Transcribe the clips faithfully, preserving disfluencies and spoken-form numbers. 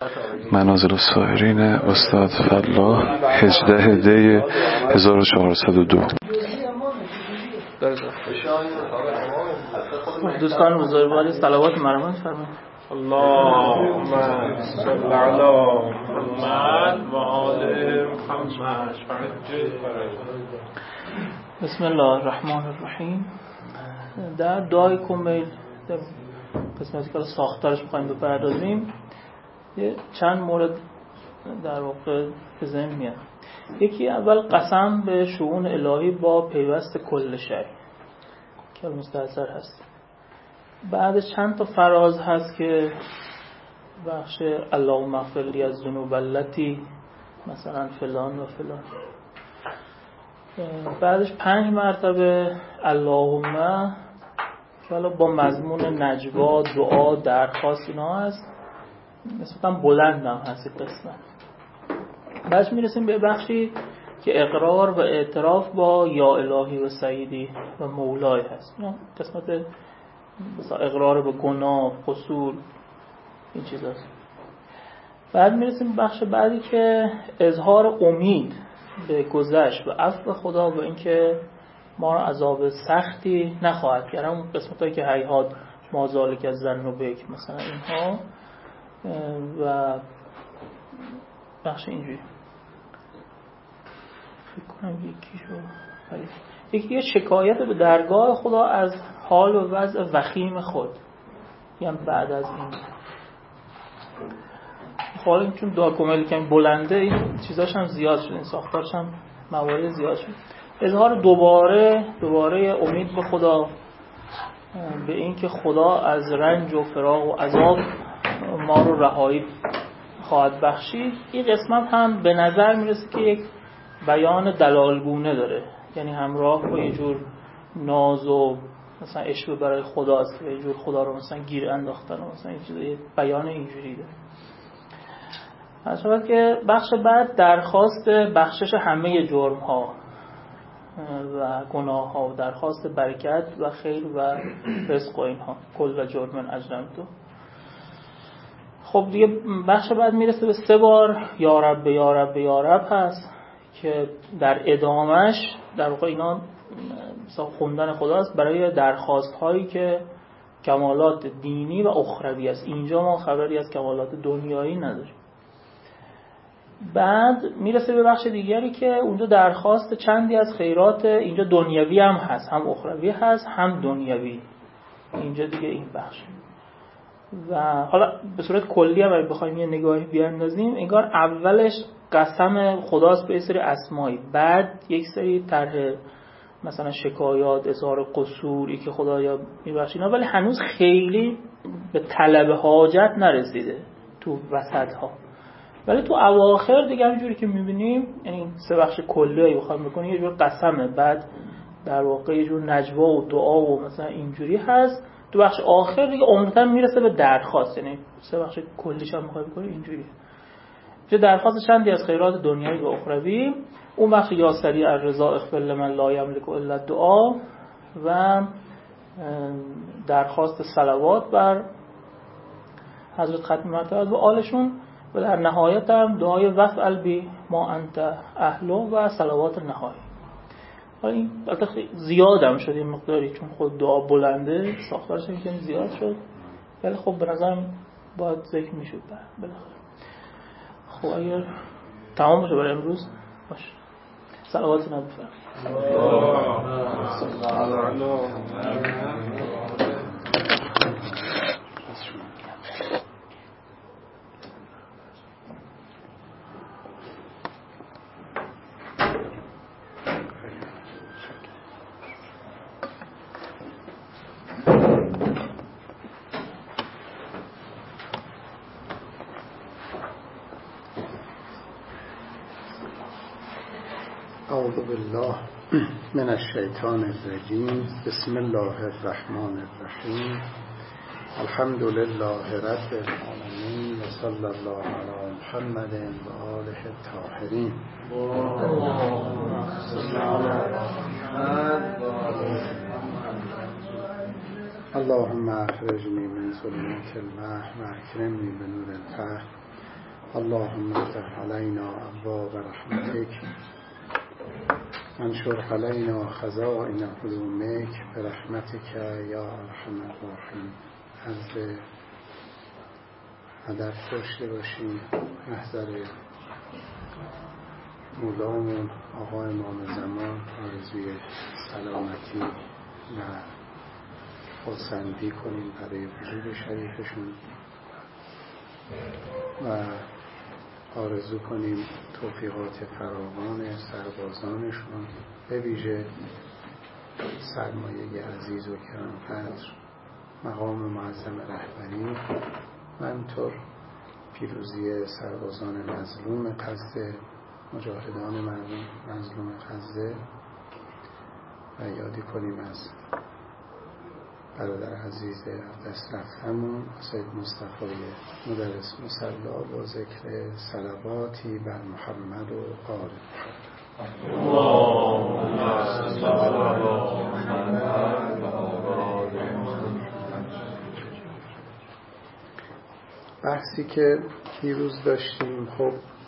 منازل السائرین استاد فلاح هجده دی هزار و چهارصد و دو. دوستان بزرگوار صلوات مرحمت فرمایید. اللهم صل علی محمد و آل محمد. بسم الله الرحمن الرحیم. در دعای کمیل در قسمتی که ساختارش می‌خوایم بپردازیم یه چند مورد در واقع به ذهن میاد. یکی اول قسم به شؤون الهی با پیوست کل شیء که مستحضر هست. بعدش چند تا فراز هست که بخش اللهم اغفر لی از ذنوب التی مثلا فلان و فلان. بعدش پنج مرتبه اللهم که حالا با مضمون نجوا، دعا، درخواست اینا هست، نسبتا بلند هم هست قسمت. بعدش میرسیم به بخشی که اقرار و اعتراف با یا الهی و سیدی و مولای هست. قسمت مثلا اقرار به گناه، قصور، این چیزاست. بعد میرسیم به بخش بعدی که اظهار امید به گذشت و عفو خدا و اینکه ما را عذاب سختی نخواهد کرد. اون قسمتایی که هیهات ما ذالک از ظن و بک مثلا اینها و بخش اینجوری فکر کنم یکیشو یکی یه شکایت به درگاه خدا از حال و وضع وخیم خود، یعنی بعد از این حالا چون دعا کمیل کمی بلنده این چیزاش هم زیاد شد، این ساختارش هم موارد زیاد شد. اظهار دوباره دوباره امید به خدا، به این که خدا از رنج و فراق و عذاب ما رو رهایی خواهد بخشید. این قسمت هم به نظر میرسه که یک بیان دلالگونه داره، یعنی همراه با یه جور ناز و مثلا عشق برای خداست، یه جور خدا رو مثلا گیر انداختن و مثلا یه بیان اینجوری داره. همچنین که بخش بعد درخواست بخشش همه جرم ها و گناه ها و درخواست برکت و خیر و رزق و اینها، کل و جرم اجرمتو. خب دیگه بخش بعد میرسه به سه بار یا رب یا رب یا رب هست که در ادامش در واقع اینا مثلا خوندن خداست برای درخواست هایی که کمالات دینی و اخروی است. اینجا ما خبری از کمالات دنیایی نداریم. بعد میرسه به بخش دیگری که اونجا درخواست چندی از خیرات، اینجا دنیوی هم هست، هم اخروی هست، هم دنیوی. اینجا دیگه این بخش. و حالا به صورت کلی هم اگه بخوایم یه نگاهی بیاندازیم، انگار اولش قسم خداست به سری اسمایی، بعد یک سری طرح مثلا شکایات، اظهار قصور، ای که خدایا میبخشی اینا، ولی هنوز خیلی به طلب حاجت نرسیده تو وسط ها. ولی تو اواخر دیگه همینجوری که میبینیم، یعنی سه بخش کلی بخوایم بکنیم یه جور قسمه، بعد در واقع یه جور نجوا و دعا و مثلا اینجوری هست. تو بخش آخر دیگه عمدتاً میرسه به درخواست، یعنی سه بخش کلیش هم میخوایم بکنیم اینجوری. چه درخواست چندی از خیرات دنیایی و اخروی، اون بخش یا سریع الرضا اغفر لمن لا یملک الا الدعا و درخواست صلوات بر حضرت ختم مرتبه و آلشون، و در نهایت هم دعای وفعل بی ما انت اهلو و صلوات نهایی. حالا این البته زیاد هم شد این مقداری، چون خود دعا بلنده ساختارش هم کمی زیاد شد، ولی خب به نظرم باید ذکر میشد بالاخره. خب اگر تمام بشه برای امروز باشه. صلوات نبی اعوذ بالله من الشیطان الرجیم. بسم الله الرحمن الرحیم. الحمد لله رب العالمین و صلی الله علی محمد و آله الطاهرین. اللهم اخرجنی من ظلمات الوهم و اکرمنی بنور الفهم اللهم افتح علینا ابواب رحمتک انشر علینا خزائن علومک برحمتک یا ارحم الراحمین. عرض ادب داشته باشیم محضر مولامون آقا امام زمان، آرزوی سلامتی و خرسندی کنیم برای وجود شریفشون و آرزو کنیم توفیقات فراوان سربازانشون، به ویژه سرمایه عزیز و گرانقدر مقام معظم رهبری و همینطور پیروزی سربازان مظلوم غزه، مجاهدان مظلوم غزه و یادی کنیم از برادر عزیز دست رفتمون سید مصطفی مدرس مصلا با ذکر صلواتی بر محمد و آل بحثی که پیروز داشتیم. خب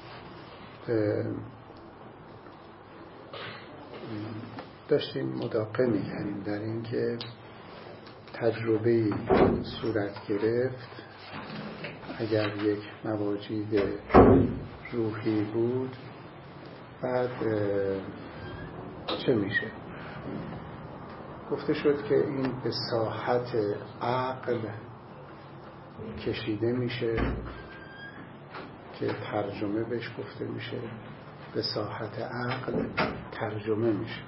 داشتیم مداقه می‌کردیم در این که تجربه‌ای صورت گرفت، اگر یک مواجید روحی بود بعد چه میشه؟ گفته شد که این به ساحت عقل کشیده میشه که ترجمه بهش گفته میشه، به ساحت عقل ترجمه میشه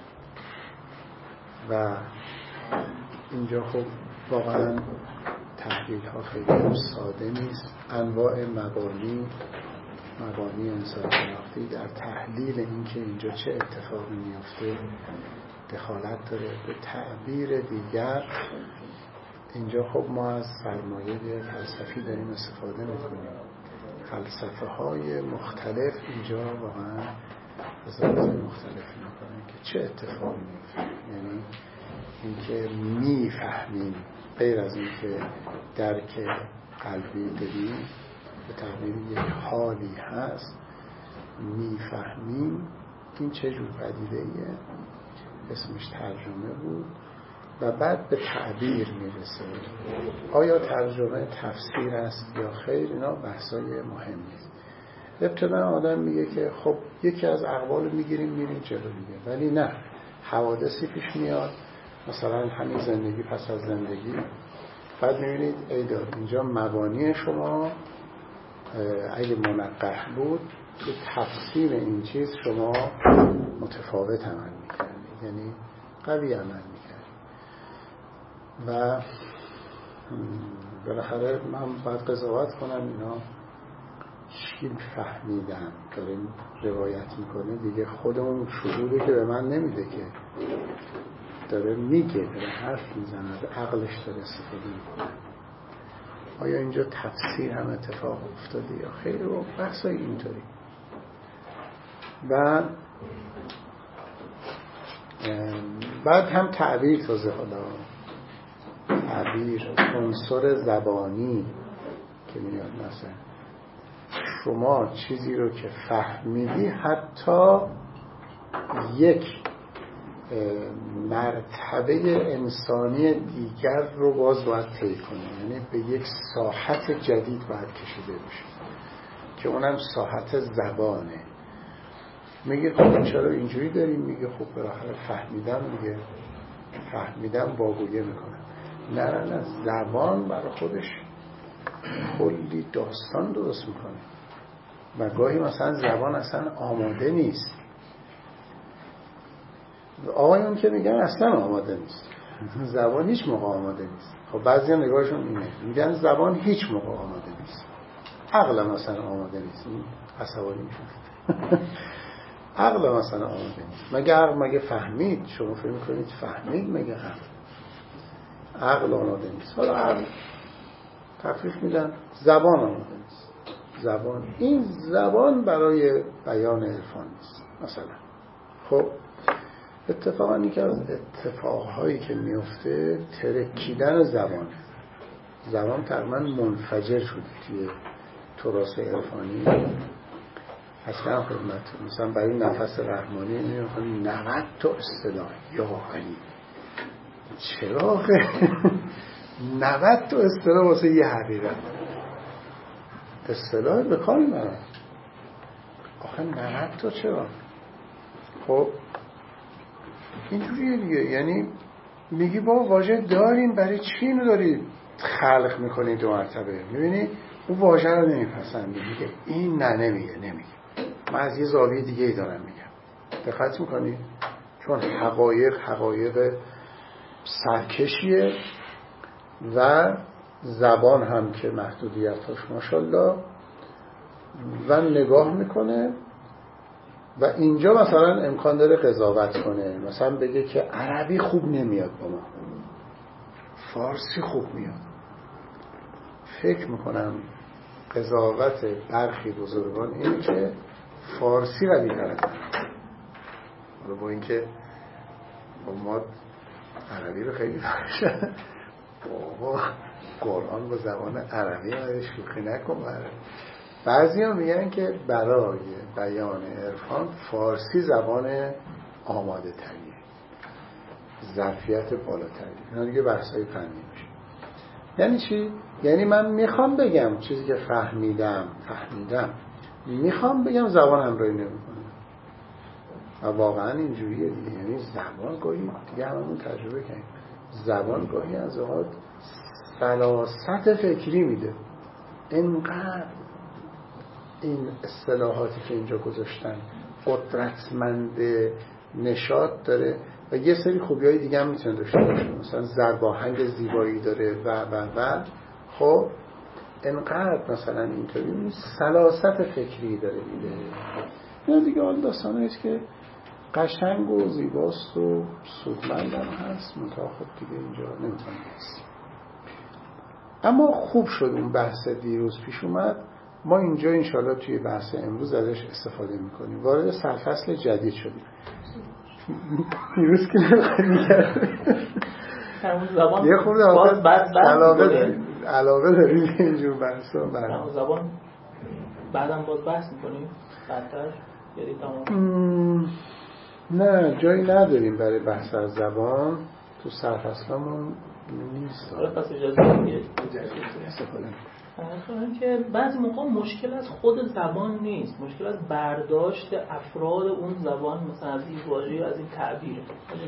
و اینجا خب واقعا تحلیل ها خیلی ساده نیست. انواع مبانی مبانی انسان شناختی در تحلیل این که اینجا چه اتفاقی میفته دخالت داره. به تعبیر دیگر اینجا خب ما از سرمایه فلسفی داریم استفاده میکنیم. فلسفه های مختلف اینجا واقعا قضاوت مختلف میکنن که چه اتفاقی میفته. یعنی اینکه میفهمیم غیر از اینکه درک قلبی داریم، به تعبیر یک حالی هست، میفهمیم این چه جور پدیده‌ایه، اسمش ترجمه بود و بعد به تعبیر میرسه. آیا ترجمه تفسیر است یا خیر؟ اینا بحثای مهمی است. ابتدا آدم میگه که خب یکی از اقوال میگیریم میریم جلو دیگه، ولی نه، حوادثی پیش میاد، مثلا همین زندگی پس از زندگی، بعد میبینید ای داد اینجا مبانی شما اگه منقح بود تو تفسیر این چیز شما متفاوت عمل میکردید، یعنی قوی عمل میکردید و بالاخره من باید قضاوت کنم اینا چی فهمیدن. داریم روایت میکنه دیگه، خودمون شهوده که به من نمیده که داره میگه، داره حرف میزنه، عقلش داره استفاده میکنه. آیا اینجا تفسیر هم اتفاق افتاده یا خیر؟ و بحثای اینطوری. و بعد هم تعبیر تازه، حالا تعبیر عنصر زبانی که میاد، مثلا شما چیزی رو که فهمیدی حتی یک مرتبه انسانی دیگر رو باز باید طی کنی، یعنی به یک ساحت جدید باید کشیده بشه که اونم ساحت زبانه. میگه خب چرا اینجوری داریم؟ میگه خب بالاخره فهمیدم، میگه فهمیدم واگویه میکنم. نه نه نه، زبان برای خودش کلی داستان درست میکنه و گاهی مثلا زبان اصلا آماده نیست. آقایون که میگن اصلا آماده نیست، زبان هیچ موقع آماده نیست. خب بعضی هم نگاهشون اینه، میگن زبان هیچ موقع آماده نیست، عقل مثلا آماده نیست. عصبانی میشن عقل مثلا آماده نیست. مگه عقل مگه فهمید؟ شما فکر میکنید فهمید؟ مگه عقل عقل آماده نیست. حالا عقل تفریق میدن زبان آماده نیست. زبان، این زبان برای بیان عرفان نیست مثلا. خب اتفاقا این که از اتفاقهایی که میفته ترکیدن زبان، زبان تقریبا منفجر شده توی تراث عرفانی اصلا خدمت مثلا برای نفس رحمانی میگن نود تا اصطلاح یا علی چرا نود تا اصطلاح واسه یه حقیقت اصطلاح به کار میبرن آخه نود تا چرا خب اینجوریه دیگه یعنی میگی با واژه داریم برای چی اینو داری خلق میکنی دو مرتبه میبینی اون واژه رو نمیپسند میگه این نه نمیگه نمیگه من از یه زاویه دیگه ای دارم میگم دقت میکنی چون حقایق حقایق سرکشیه و زبان هم که محدودیتاش ماشاءالله و نگاه میکنه و اینجا مثلا امکان داره قضاوت کنه مثلا بگه که عربی خوب نمیاد با ما فارسی خوب میاد فکر میکنم قضاوت برخی بزرگان اینه که فارسی قوی تره حالا با اینکه ما عربی رو خیلی فرشه بابا قرآن با زبان عربی رو شوخی نکن بعضی ها میگن که برای بیان عرفان فارسی زبان آماده تریه ظرفیت بالاتری اینا دیگه بحثای فنی میشه یعنی چی؟ یعنی من میخوام بگم چیزی که فهمیدم فهمیدم میخوام بگم زبان همراهی نمیکنه و واقعا اینجوریه دیگه یعنی زبان گاهی دیگه هممون تجربه کنیم زبان گاهی از اوقات سلاست فکری میده اینقدر این اصطلاحاتی که اینجا گذاشتن قدرتمند نشاط داره و یه سری خوبی‌های دیگه هم میتونه داشته باشه مثلا ضرباهنگ زیبایی داره و و و خب اینقدر مثلا اینطوری سلاست فکری داره میده اینا دیگه آن داستانه است که قشنگ و زیباست و سودمند هم هست منتها خب دیگه اینجا نمیتونه هست اما خوب شد اون بحث دیروز پیش اومد ما اینجا انشاءالله توی بحث امروز ازش استفاده میکنیم وارد سرفصل جدید شدیم دیروز که نمی‌کرد یه خود علاقه داریم علاقه داریم اینجور بحث رو برام زبان بعدم باز بحث میکنیم بعدتر یعنی تمام نه جایی نداریم برای بحث از زبان تو سرفصلمون نیست آره پس اجازه میگه استفاده میکنیم که بعضی موقع مشکل از خود زبان نیست مشکل از برداشت افراد اون زبان مثلا از این واژه از این تعبیره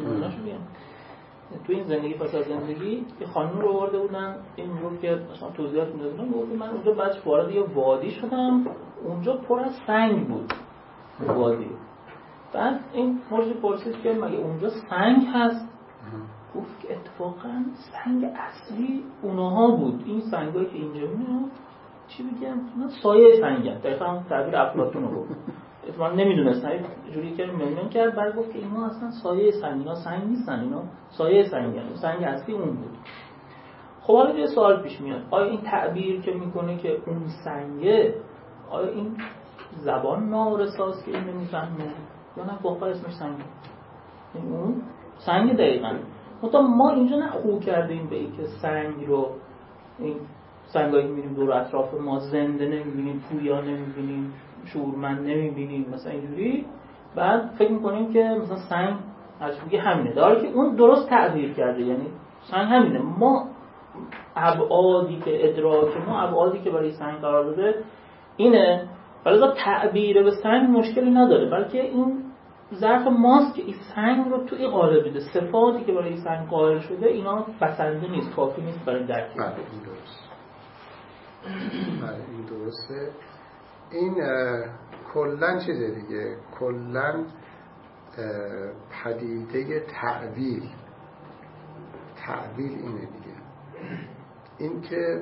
تو این زندگی پس از زندگی یه خانم رو آورده بودن این میگفت که مثلا توضیحات میده بودن گفت من اونجا بعدش وارد یه وادی شدم اونجا پر از سنگ بود وادی بعد این مرد پرسید که مگه اونجا سنگ هست گفت که اتفاقا سنگ اصلی اونها بود این سنگایی که اینجا میاد چی بگم سایه سنگ هست دقیقا هم تعبیر افلاطون رو گفت اتفاقا نمیدونستن جوری که ممنون کرد بعد گفت که اینا اصلا سایه سنگ اینا سنگ نیستن اینا سایه سنگ هست سنگ اصلی اون بود خب حالا یه سوال پیش میاد آیا این تعبیر که میکنه که اون سنگه آیا این زبان نارساست که این نمیفهمه یا نه واقعا اسمش سنگه این اون سنگ دقیقا منتها ما اینجا نه خو کردیم به این که سنگ رو این سنگایی که می‌بینیم دور اطراف ما زنده نمی‌بینیم پویا نمی‌بینیم شورمند نمی‌بینیم مثلا اینجوری بعد فکر می‌کنیم که مثلا سنگ عجیبی همینه داره که اون درست تعبیر کرده یعنی سنگ همینه ما ابعادی که ادراک ما ابعادی که برای سنگ قرار داده اینه ولی تعبیر به سنگ مشکلی نداره بلکه این ظرف ماست که این سنگ رو توی قالب بده صفاتی که برای این سنگ قائل شده اینا بسنده نیست کافی نیست برای درک این درست این درسته این کلن چیزه دیگه کلن پدیده تعبیر تعبیر اینه دیگه این که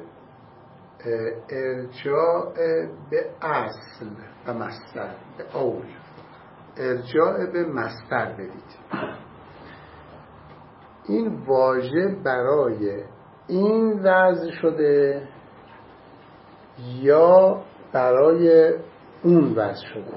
ارجاع به اصل و مصدر به اول ارجاع به مصدر بدید این واژه برای این وضع شده یا برای اون وضع شده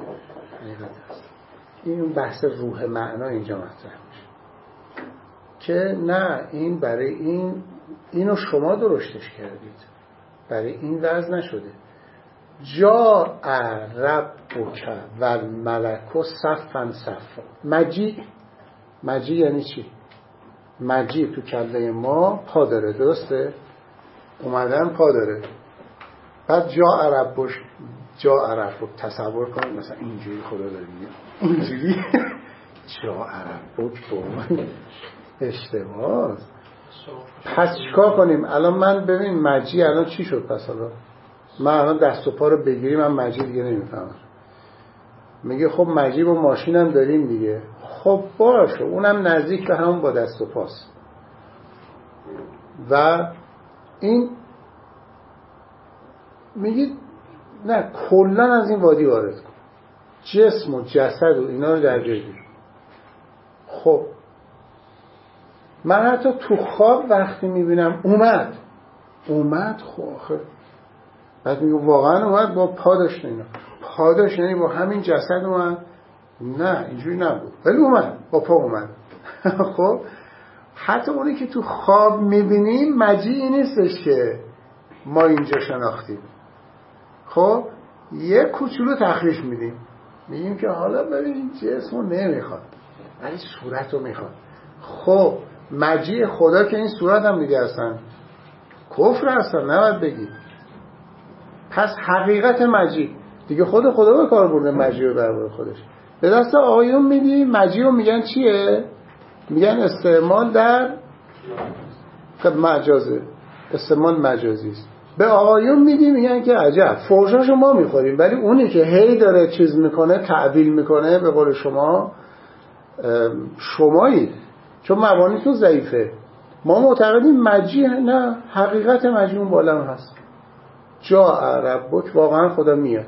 این بحث روح معنا اینجا مطرح میشه که نه این برای این اینو شما درشتش کردید برای این وضع نشده جاء ربک و الملک صفا صفا. مجیء مجیء یعنی چی؟ مجیء تو کله ما پا داره، درسته؟ اومدن پا داره. بعد جاء ربک، جاء ربک تصور کنید مثلا اینجوری خدا داره میگه اینجوری جاء ربک با اشتباه. پس چیکار کنیم؟ الان من ببین مجیء الان چی شد؟ پس الان من الان دست و پا رو بگیریم من مجیء دیگه نمیفهمم. میگه خب مجیء با ماشین هم داریم دیگه. خب باشه اونم نزدیک به همون با دست و پاست. و این میگه نه کلا از این وادی وارد کن، جسم و جسد و اینا رو در جای بگیر. خب من حتی تو خواب وقتی میبینم اومد اومد خب آخر بعد میگه واقعا اومد با پا داشت، اینا پا داشت یعنی با همین جسد اومد؟ نه اینجوری نبود ولی اومد با پا اومد. خب حتی اونی که تو خواب میبینیم مجیئی نیستش که ما اینجا شناختیم. خب یه کوچولو تخریش میدیم، میگیم که حالا ببین این جسمو نمیخواد ولی صورتو میخواد. خب مجیء خدا که این صورت هم دیگه هستن کفر هستن نباید بگی. پس حقیقت مجیء دیگه خود خدا به کار برده مجیء رو برای خودش. به دست آقایون میدی مجیء رو میگن چیه؟ میگن استعمال در مجازه، استعمال مجازی است. به آقایون میدی میگن که عجب فحشاشو ما میخوریم، ولی اونی که هی داره چیز میکنه تعبیل میکنه به قول شما شمایید، چون مبانیتون ضعیفه. ما معتقدیم مجیء نه، حقیقت مجیء اون بالا هم هست. جاء ربک واقعا خدا میاد.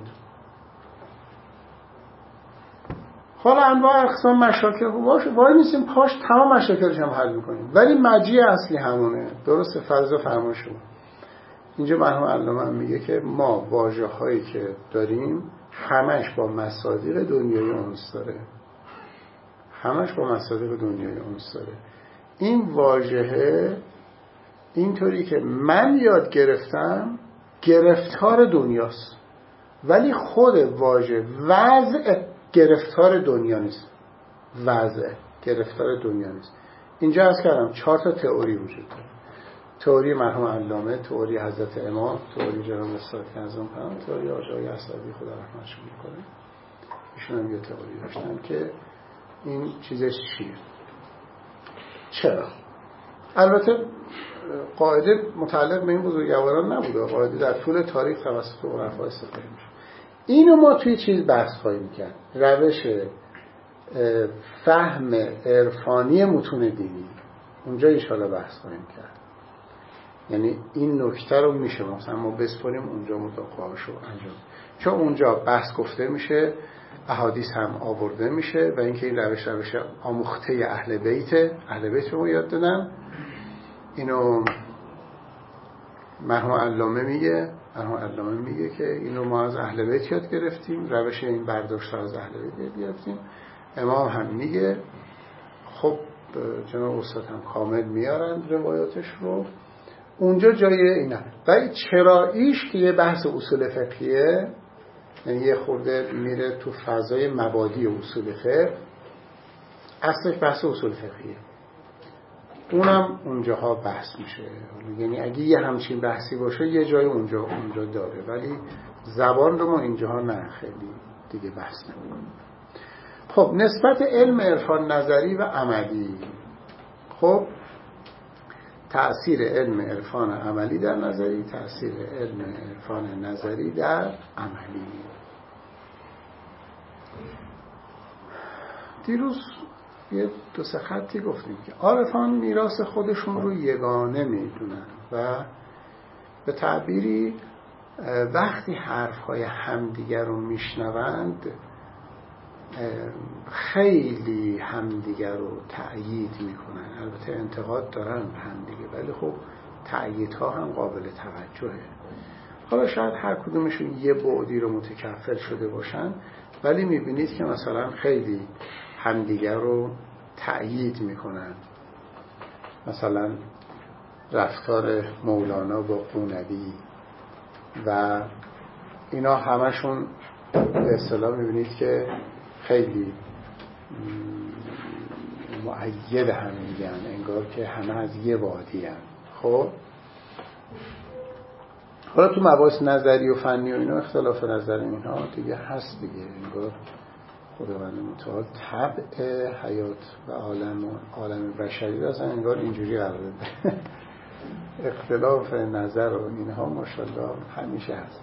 حالا انواع اقسام مشاکل باشه وای نیستیم پاش تمام مشاکلش هم حل میکنیم، ولی مجیء اصلی همونه. درسته فرضا فرمایش شما. اینجا مرحوم علامه هم میگه که ما واژه هایی که داریم همش با مصادیق دنیای انس داره، همش با مصادیق دنیای انس داره. این واژه اینطوری که من یاد گرفتم گرفتار دنیاست، ولی خود واژه وضع گرفتار دنیا نیست. وضع گرفتار دنیا نیست. اینجا از کردم چهار تا تئوری وجود داره. تئوری مرحوم علامه، تئوری حضرت امام، تئوری جناب استاد کاظم پناه، تئوری آقای اسدی خدا رحمتشون کنه. ایشون هم یه تئوری داشتن که این چیزش چیه. چرا؟ البته قاعده متعلق به این بزرگواران نبوده، قاعده در طول تاریخ توسط عرفا استفاده میشه. اینو ما توی چیز بحث خواهیم کرد، روش فهم عرفانی متون دینی. اونجا انشاءالله بحث خواهیم کرد. یعنی این نکته رو میشه مثلا ما بسپاریم اونجا مطابقه‌اشو انجام، چون اونجا بحث گفته میشه، احادیث هم آورده میشه و اینکه این روش روش آموخته اهل بیت، اهل بیت رو یاد دادن. اینو مرحوم علامه میگه، مرحوم علامه میگه که اینو ما از اهل بیت یاد گرفتیم، روش این برداشت از اهل بیت یاد گرفتیم. امام هم میگه. خب جناب استاد هم کامل میارن روایاتش رو. اونجا جای اینا. ولی چراییش که یه بحث اصول فقهیه، یعنی یه خورده میره تو فضای مبادی اصول فقه، اصلش بحث اصول فقهیه. اونم اونجاها بحث میشه. یعنی اگه یه همچین بحثی باشه یه جای اونجا اونجا داره، ولی زبان رو ما اینجاها نه خیلی دیگه بحث نمی‌کنیم. خب نسبت علم عرفان نظری و عملی. خب تأثیر علم عرفان عملی در نظری، تأثیر علم عرفان نظری در عملی. دیروز یه دو سه خطی گفتیم که عارفان میراث خودشون رو یگانه میدونن و به تعبیری وقتی حرفهای همدیگر رو میشنوند خیلی همدیگر رو تأیید میکنن. البته انتقاد دارن به همدیگه، ولی خب تأییدها هم قابل توجهه. حالا شاید هر کدومشون یه بعدی رو متکفل شده باشن، ولی میبینید که مثلا خیلی همدیگر رو تأیید میکنن. مثلا رفتار مولانا با قونبی و اینا همشون به اصطلاح میبینید که خیلی مؤید هم میگن، انگار که همه از یه وادی هم. خب حالا تو مباحث نظری و فنی و اینا اختلاف نظر اینها دیگه هست دیگه، انگار خداوند متعال طبع حیات و عالم و عالم بشری رو اصلا انگار اینجوری قرار داده. اختلاف نظر و اینها ماشاءالله همیشه هست.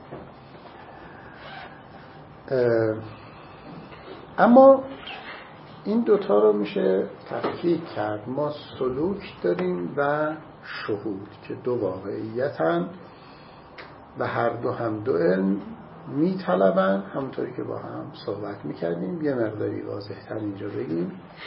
اما این دوتا رو میشه تفکیک کرد. ما سلوک داریم و شهود که دو واقعیتن و هر دو هم دو علم میطلبن، همونطوری که با هم صحبت میکردیم. یه مقداری واضح‌تر اینجا بگیم.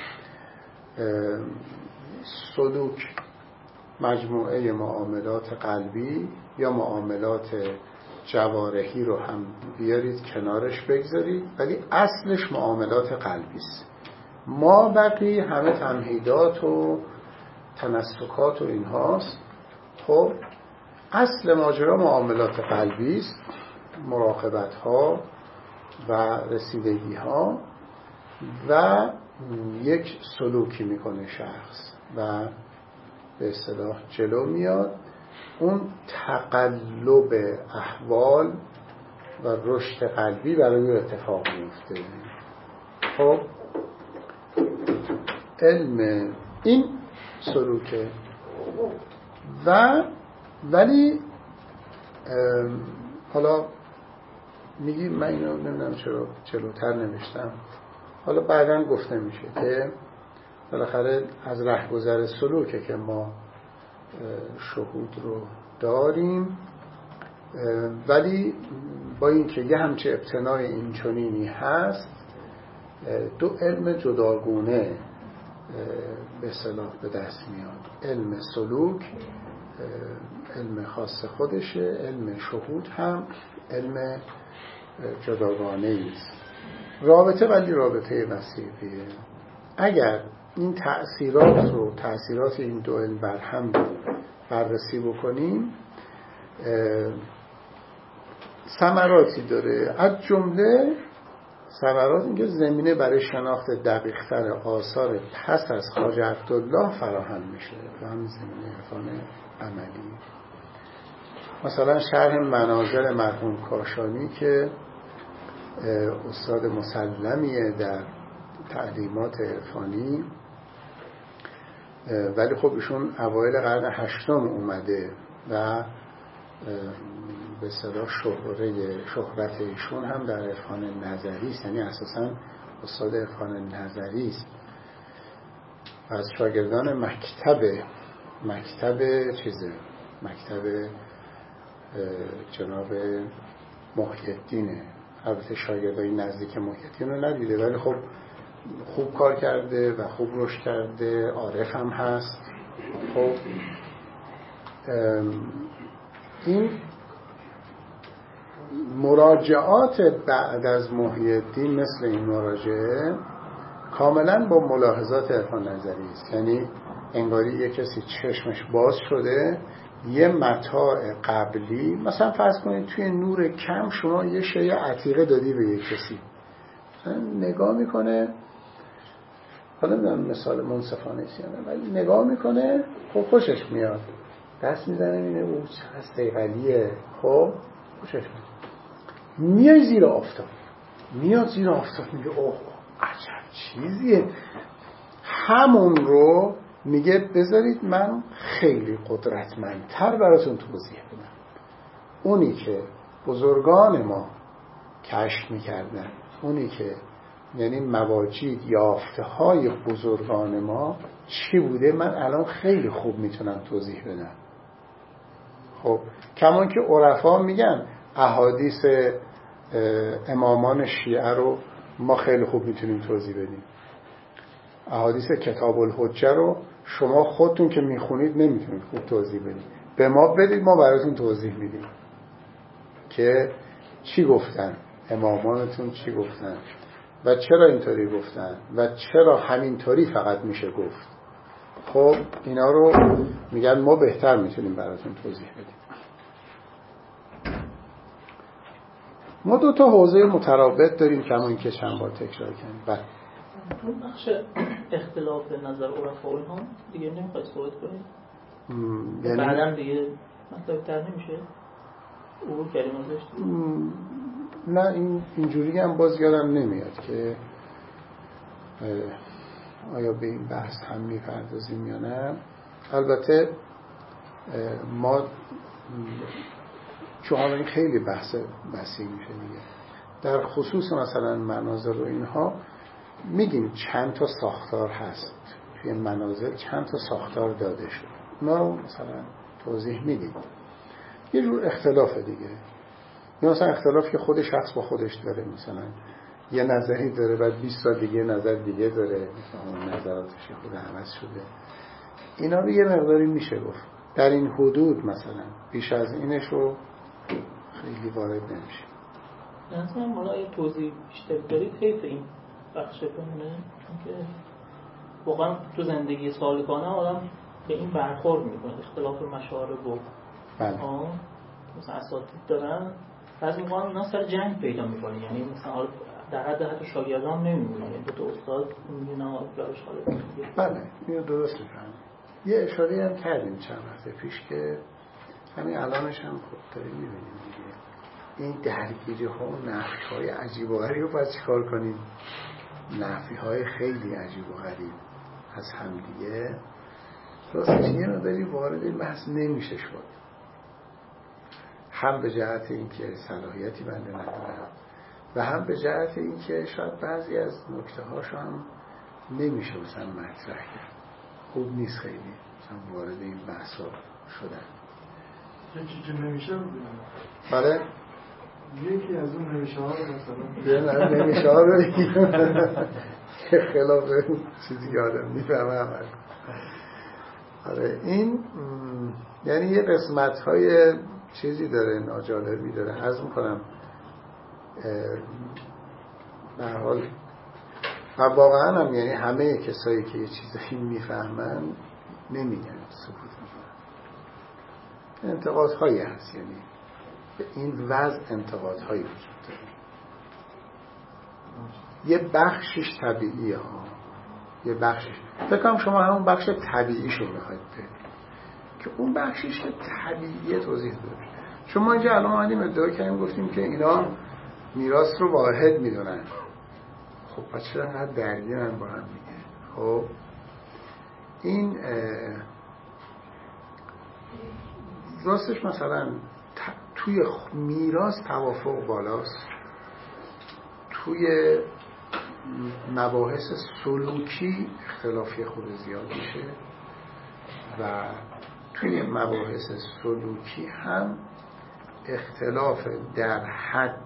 سلوک مجموعه معاملات قلبی یا معاملات جوارحی رو هم بیارید کنارش بگذارید، ولی اصلش معاملات قلبی است. ما بقیه همه تمهیدات و تنسکات و اینهاست. خب اصل ماجرا معاملات قلبی است، مراقبت ها و رسیدگی ها، و یک سلوکی میکنه شخص و به اصطلاح جلو میاد. اون تقلب احوال و رشد قلبی برای اتفاق میفته. خب علم این سلوکه و ولی حالا میگیم، من اینو نمیدونم چرا جلوتر نوشتم، حالا بعداً گفته میشه که بالاخره از رهگذر سلوکه که ما شهود رو داریم، ولی با اینکه یه همچه ابتنای این چنینی هست، دو علم جداگونه به اصطلاح به دست میاد. علم سلوک علم خاص خودشه، علم شهود هم علم جداگانه است. رابطه ولی رابطه وسیعیه. اگر این تأثیرات رو تأثیرات این دو علم بر هم بررسی بکنیم، ثمراتی داره. از جمله ثمرات اینکه زمینه برای شناخت دقیق‌تر آثار پس از خواجه عبدالله فراهم میشه و هم زمینه عرفان عملی. مثلا شرح منازل مرحوم کاشانی که استاد مسلمیه در تعلیمات عرفانی، ولی خب ایشون اوایل قرن هشتم اومده و به اصطلاح شهره شهرت ایشون هم در عرفان نظری است، یعنی اساساً استاد عرفان نظری است و از شاگردان مکتب مکتب چیزه مکتب جناب محی الدینه. البته شاگردای نزدیک محی الدین رو ندیده، ولی خب خوب کار کرده و خوب رشد کرده، عارف هم هست. خب این مراجعات بعد از محی الدین مثل این مراجعه کاملا با ملاحظات عرفان نظری است، یعنی انگاری یک کسی چشمش باز شده، یه متاع قبلی، مثلا فرض کنید توی نور کم شما یه شیء عتیقه دادی به یک کسی، نگاه میکنه، حالا میدونم مثال منصفانه ایست یعنی، ولی نگاه میکنه، خب خوشش میاد، دست میزنه اینه او چقدر صیقلیه، خب خوشش میاد، میای زیر آفتاب، میاد زیر آفتاب میگه اوه عجب چیزیه، همون رو میگه بذارید من خیلی قدرتمندتر براتون توضیح بدم. اونی که بزرگان ما کشف میکردن، اونی که یعنی مواجید یافته های بزرگان ما چی بوده، من الان خیلی خوب میتونم توضیح بدم. خب کمان که عرفا میگن احادیث امامان شیعه رو ما خیلی خوب میتونیم توضیح بدیم، احادیث کتاب الحجه رو شما خودتون که میخونید نمیتونید خوب توضیح بدید، به ما بدید ما براتون توضیح میدیم که چی گفتن امامانتون، چی گفتن و چرا اینطوری گفتن و چرا همینطوری فقط میشه گفت. خب اینا رو میگن ما بهتر میتونیم براتون توضیح بدیم. ما دو تا حوزه مترابط داریم که همون که چند بار تکرار کردیم. بله تو بخش اختلاف نظر عرفا و اینها دیگه نمیخواید صحبت کنید؟ یعنی بعدم دیگه مطلب تر نمیشه؟ عبور کردیم ازش؟ نه این اینجوری هم باز یادم نمیاد که آیا به این بحث هم میپردازیم یا نه. البته ما چون این خیلی بحث وسیع میشه دیگه، در خصوص مثلا منازل و اینها میگیم چند تا ساختار هست توی منازل، چند تا ساختار داده شد، ما رو مثلا توضیح میدیم. یه جور اختلافه دیگه، یا مثلا اختلاف که خود شخص با خودش داره، مثلا یه نظری داره بعد بیست سال دیگه نظر دیگه داره، مثلا اون نظراتش خود عوض شده. اینا رو یه مقداری میشه گفت در این حدود، مثلا بیش از اینش رو خیلی وارد نمیشه. مثلا حالا یه توضیح بیشتر دارید حیف این بخش بمونه، چون که واقعا تو زندگی سالکانه آدم به این برخورد میکنه، اختلاف مشارب و بله. مثلا اساتید دارن بعضی موقع اینا سر جنگ پیدا میکنه، یعنی مثلا در حد حتی شاگردان نمیمونه، یعنی دو تا استاد میگن آقا براش حاله. بله اینو درست میفهمم. یه اشاره هم کردیم چند وقت پیش که همین الانش هم خب داریم میبینیم دیگه، این درگیری ها و نفی های عجیب و غریب رو باید چیکار کنیم؟ نفی های خیلی عجیب و غریب از همدیگه راستش یه مداری وارد این بحث نمیشه شد، هم به جهت اینکه صلاحیتی بنده ندارم و هم به جهت اینکه شاید بعضی از نکته هاشو هم نمیشه مثلا مطرح کرد، خوب نیست خیلی مثلا وارد این بحث شدن. یکی که نمیشه بله یکی از اون نمیشه ها مثلا یه نه نمیشه ها رو بگیم که خلاف چیزی که آدم میفهمه عمل. آره این یعنی یه قسمت های چیزی داره ناجالبی داره. عرض میکنم به هر حال و واقعا هم یعنی همه کسایی که یه چیزایی میفهمن نمیگن، سکوت میکنن. انتقادهایی هست، یعنی به این وضع انتقادهایی وجود داره. یه بخشش طبیعیه ها، یه بخشش فکر کنم شما همون بخش طبیعیشو میخواید برید که اون بخشش طبیعیه توضیح بده. شما اینجا الان اومدیم ادعا کردیم گفتیم که اینا میراث رو واحد میدونن، خب پس چرا انقدر درگیرن با هم دیگه؟ خب این راستش مثلا توی میراث توافق بالاست، توی مباحث سلوکی اختلافی خود زیاد میشه و توی مباحث سلوکی هم اختلاف در حد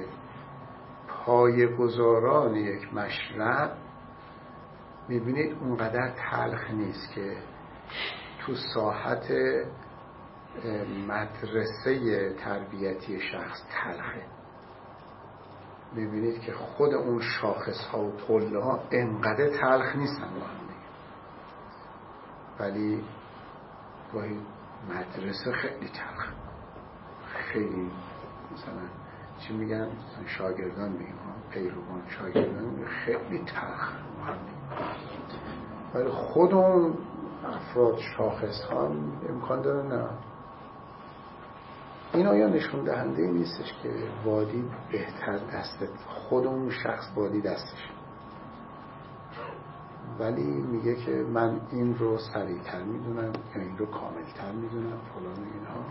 پایه‌گذاران یک مشرع میبینید اونقدر تلخ نیست که تو ساحت مدرسه تربیتی شخص تلخه. میبینید که خود اون شاخص ها و قله ها انقدر تلخ نیستن با هم دیگه، ولی گاهی مدرسه خیلی تلخ، خیلی مثلا چی میگن شاگردان میگن پیروان شاگردان خیلی تلخ با هم دیگه، ولی خود اون افراد شاخص ها امکان داره نه. این آیا نشون دهنده نیستش که وادی بهتر دست خود اون شخص وادی دستش، ولی میگه که من این رو سریعتر میدونم یا این رو کاملتر میدونم فلان اینها.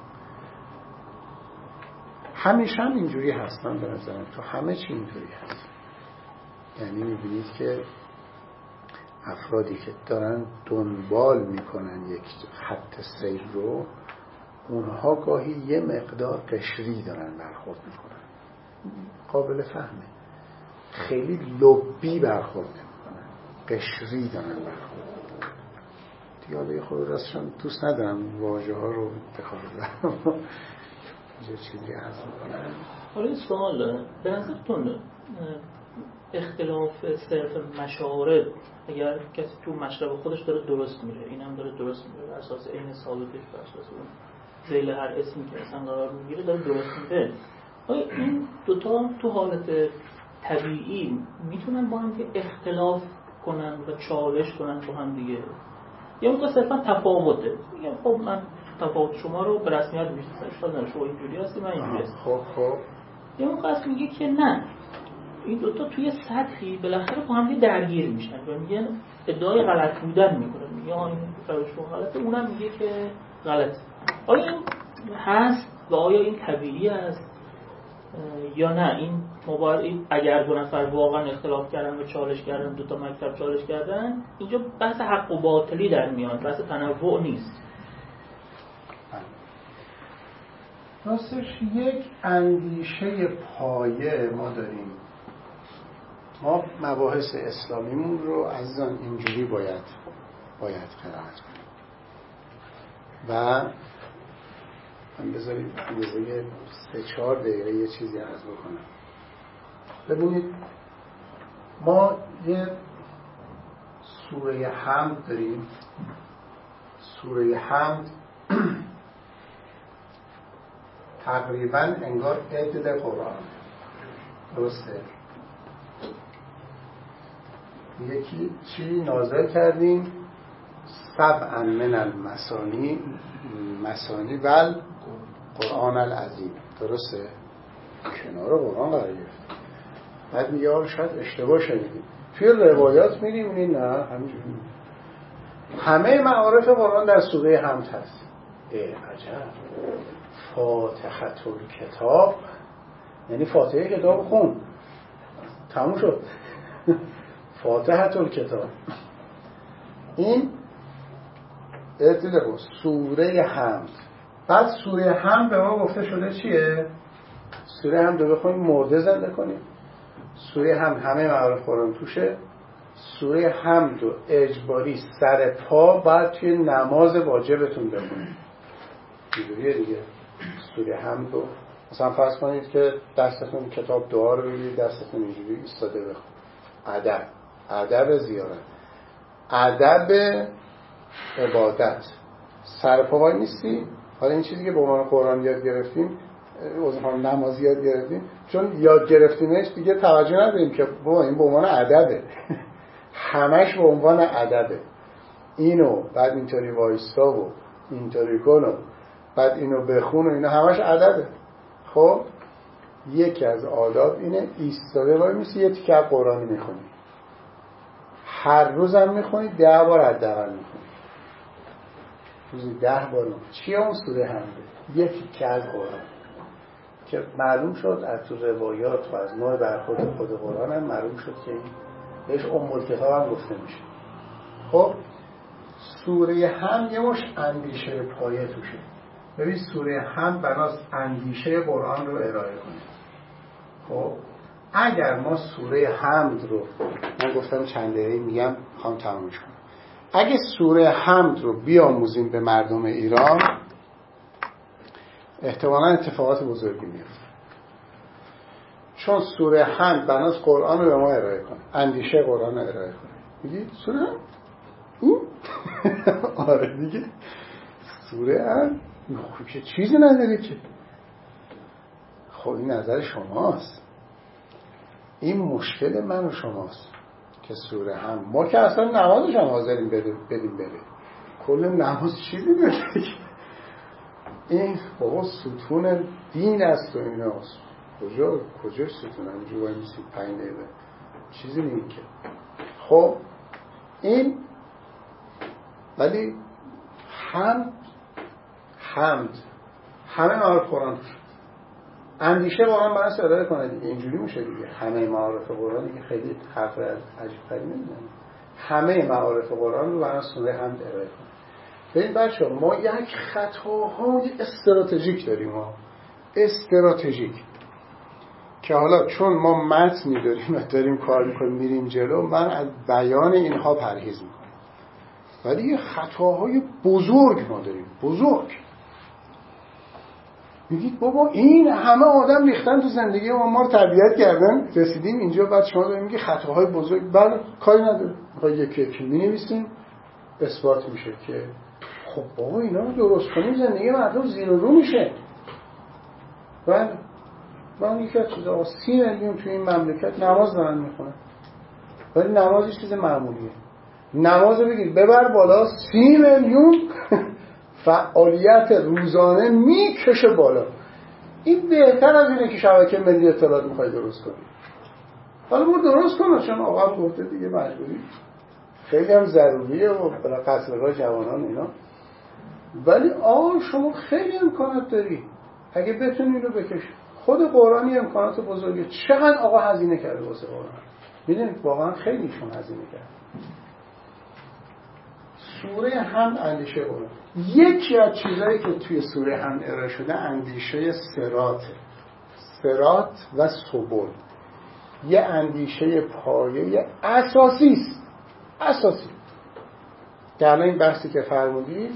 همیشه هم اینجوری هستن به نظرم، تو همه چی اینجوری هست. یعنی میبینید که افرادی که دارن دنبال میکنن یک خط سیر رو، اونها گاهی یه مقدار قشری دارن برخورد میکنن، قابل فهمه، خیلی لبی برخورد نمیکنن، قشری دارن برخورد. دیگه حالا یه خود راستشان دوست ندارم واژه ها رو بخواه برم یه چیزی عرض میکنن. حالا این سوال دارم، به نظرتون اختلاف صرف مشارب اگر کسی تو مشرب خودش داره درست میره، این هم داره درست میره بر اساس عین ثابتش، بر اساس اون ذیل هر اسمی که اصلا قرار میگیره داره درست میره، آیا این دوتا تو حالت طبیعی میتونن با هم اختلاف کنن و چالش کنن با هم دیگه؟ یا موقع صرفا تفاوته؟ میگم خب من تفاوت شما رو به رسمیت میشناسم، اشکال نداره، شما اینجوری هستی من اینجوری هستم. خب خب یا موقع اصلا میگه که نه، این دوتا توی سطحی بالاخره با هم درگیر میشن و میگن ادعای غلط بودن میکنن، میگه آ این روش شما غلطه، اونم میگه که غلطه. آیا این هست و آیا این طبیعی است یا نه؟ این مبارک اگر دو نفر واقعا اختلاف کردن و چالش کردن، دو تا مکتب چالش کردن، اینجا بحث حق و باطلی در میان، بحث تنوع نیست. راستش یک اندیشه پایه ما داریم. ما مباحث اسلامیمون رو عزیزان اینجوری باید باید قرائت کنیم و من بذارید یه سه چهار دقیقه یه چیزی عرض بکنم. ببینید ما یه سوره حمد داریم. سوره حمد تقریبا انگار عدل قرآن، درسته؟ یکی چی نازل کردیم؟ سبعا من المثانی مثانی ول قرآن العظیم، درسته؟ کنار قرآن قرار گرفت. بعد میگه آره شاید اشتباه شدیدیم. توی روایات می‌بینید نه همینجوری همه معارف قرآن در سوره حمد هست. ای عجب، فاتحه الکتاب یعنی فاتحه کتاب خون تموم شد. فاتحه الکتاب این ابتدا بود سوره حمد. بعد سوره حمد به ما گفته شده چیه؟ سوره حمد رو بخونیم مرده زنده کنیم. سوره حمد همه معارف قرآن توشه. سوره حمد رو اجباری سر پا بعد توی نماز واجبتون بخونید. اینجوریه دیگه. سوره حمد رو مثلا فرض کنید که دستتون کتاب دعا رو بگیرید، دستتون اینجوری ایستاده بخونید. ادب، ادب زیارت، ادب عبادت. سر پا وای نیستی. حالا این چیزی که به عنوان قرآن یاد گرفتیم، وظیفه‌مون نماز یاد گرفتیم، چون یاد گرفتیمش دیگه توجه نداریم که بابا این به عنوان ادبه. همش به عنوان ادبه. اینو بعد اینطوری وایستا و اینطوری کن و بعد اینو بخون و اینا همش ادبه. خب یکی از آداب اینه ایستاده وای میسی یه تیکه قرآنی میخونی. هر روزم میخونی، ده بار حداقل میخونی. روزی ده بار میخونی. چیه اون سوره حمده؟ یه تیکه از قرآن که معلوم شد از تو روایات و از نوع برخورد خود قرآن هم معلوم شد که بهش ام الکتاب هم گفته میشه. خب سوره حمد یه مش اندیشه پایه توشه. ببین سوره حمد بناست اندیشه قرآن رو ارائه کنه. خب اگر ما سوره حمد رو، من گفتم چند دقیقه میگم میخوام تمومش کنم، اگه سوره حمد رو بیاموزیم به مردم ایران احتمالاً اتفاقات بزرگی میفته. چون سوره حمد بناست قرآن رو به ما ارائه کنه، اندیشه قرآن رو ارائه کنه. میگی سوره حمد؟ این؟ آره دیگه سوره حمد که چیزی نداره که. خب این نظر شماست، این مشکل من و شماست که سوره حمد ما که اصلا نمازش هم حاضریم بدیم بره. کل نماز چیزی بده این بابا ستون دین است و این هست. کجا کجا ستون همینجور باید میسید پنج دقیقه چیزی نیم که. خب این ولی حمد حمد همه معارف قرآن اندیشه قرآن باید ارائه کنه دیگه. اینجوری میشه دیگه. همه معارف قرآن دیگه خیلی حرف عجیب غریبی نمیزنه. همه معارف قرآن رو برای سوره حمد ارائه کنه. ببین بچه‌ها ما یک خطاهای استراتژیک داریم ها. استراتژیک که حالا چون ما متنی داریم و داریم کار میکنیم میریم جلو، من از بیان اینها پرهیز میکنم. ولی یه خطاهای بزرگ ما داریم، بزرگ. میگید بابا این همه آدم ریختن تو زندگی ما، ما رو تربیت کردن رسیدیم اینجا، بعد شما داریم میگی خطاهای بزرگ. بله کاری نداره، میخوای یکی یکی می‌نویسیم اثبات میشه که خب بابا اینا رو درست کنیم زندگی مردم زیر و رو میشه. بله من یکی از چیزا سی میلیون توی این مملکت نماز دارن میخونن، ولی نماز یه چیز معمولیه. نماز بگیر ببر بالا، سی میلیون فعالیت روزانه میکشه بالا. این بهتر از اینه که شبکه ملی اطلاعات میخوای درست کنی. حالا ما درست کنم چون آقا گفته دیگه مجبوری، خیلی هم ضروریه و برای قصرهای جوانان اینا، ولی آقا شما خیلی امکانات داری اگه بتونی اینو بکشی. خود قرآنی امکانات بزرگه. چقدر آقا هزینه کرده واسه قرآن، میدونید واقعا خیلیشون هزینه کرد. سوره هم اندیشه قرآن، یکی از چیزایی که توی سوره هم ارائه شده اندیشه صراط صراط و سبل، یه اندیشه پایه اساسی است. اساسی در این بحثی که فرمودید،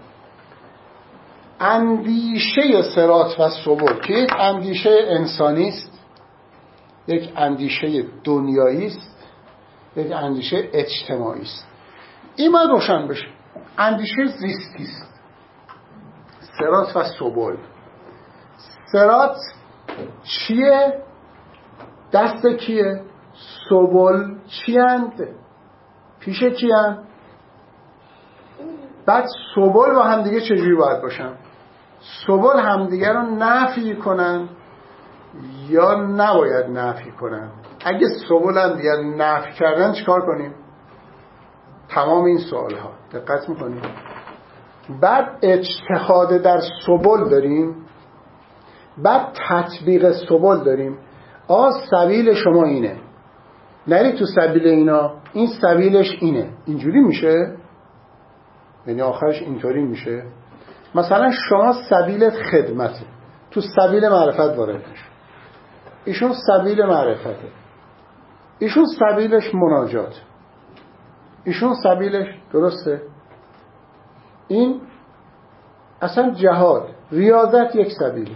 اندیشه صراط و سبل که یک اندیشه انسانی است، یک اندیشه دنیایی است، یک اندیشه اجتماعی است. این باید روشن بشه. اندیشه زیستی است صراط و سبل. صراط چیه؟ دست کیه؟ سبل چیند؟ پیش کیند؟ بعد سبل با هم دیگه چجوری باید باشن؟ سبل همدیگه رو نفی کنن یا نباید نفی کنن؟ اگه سبل هم دیگه نفی کردن چیکار کنیم؟ تمام این سوال ها دقت میکنیم. بعد اجتهاد در سبل داریم، بعد تطبیق سبل داریم. آ سبیل شما اینه، نری تو سبیل اینا، این سبیلش اینه. اینجوری میشه؟ یعنی آخرش اینطوری میشه؟ مثلا شما سبیلت خدمته، تو سبیل معرفت وارد نشو. ایشون سبیل معرفته، ایشون سبیلش مناجات، ایشون سبیلش درسته. این اصلا جهاد، ریاضت یک سبیل،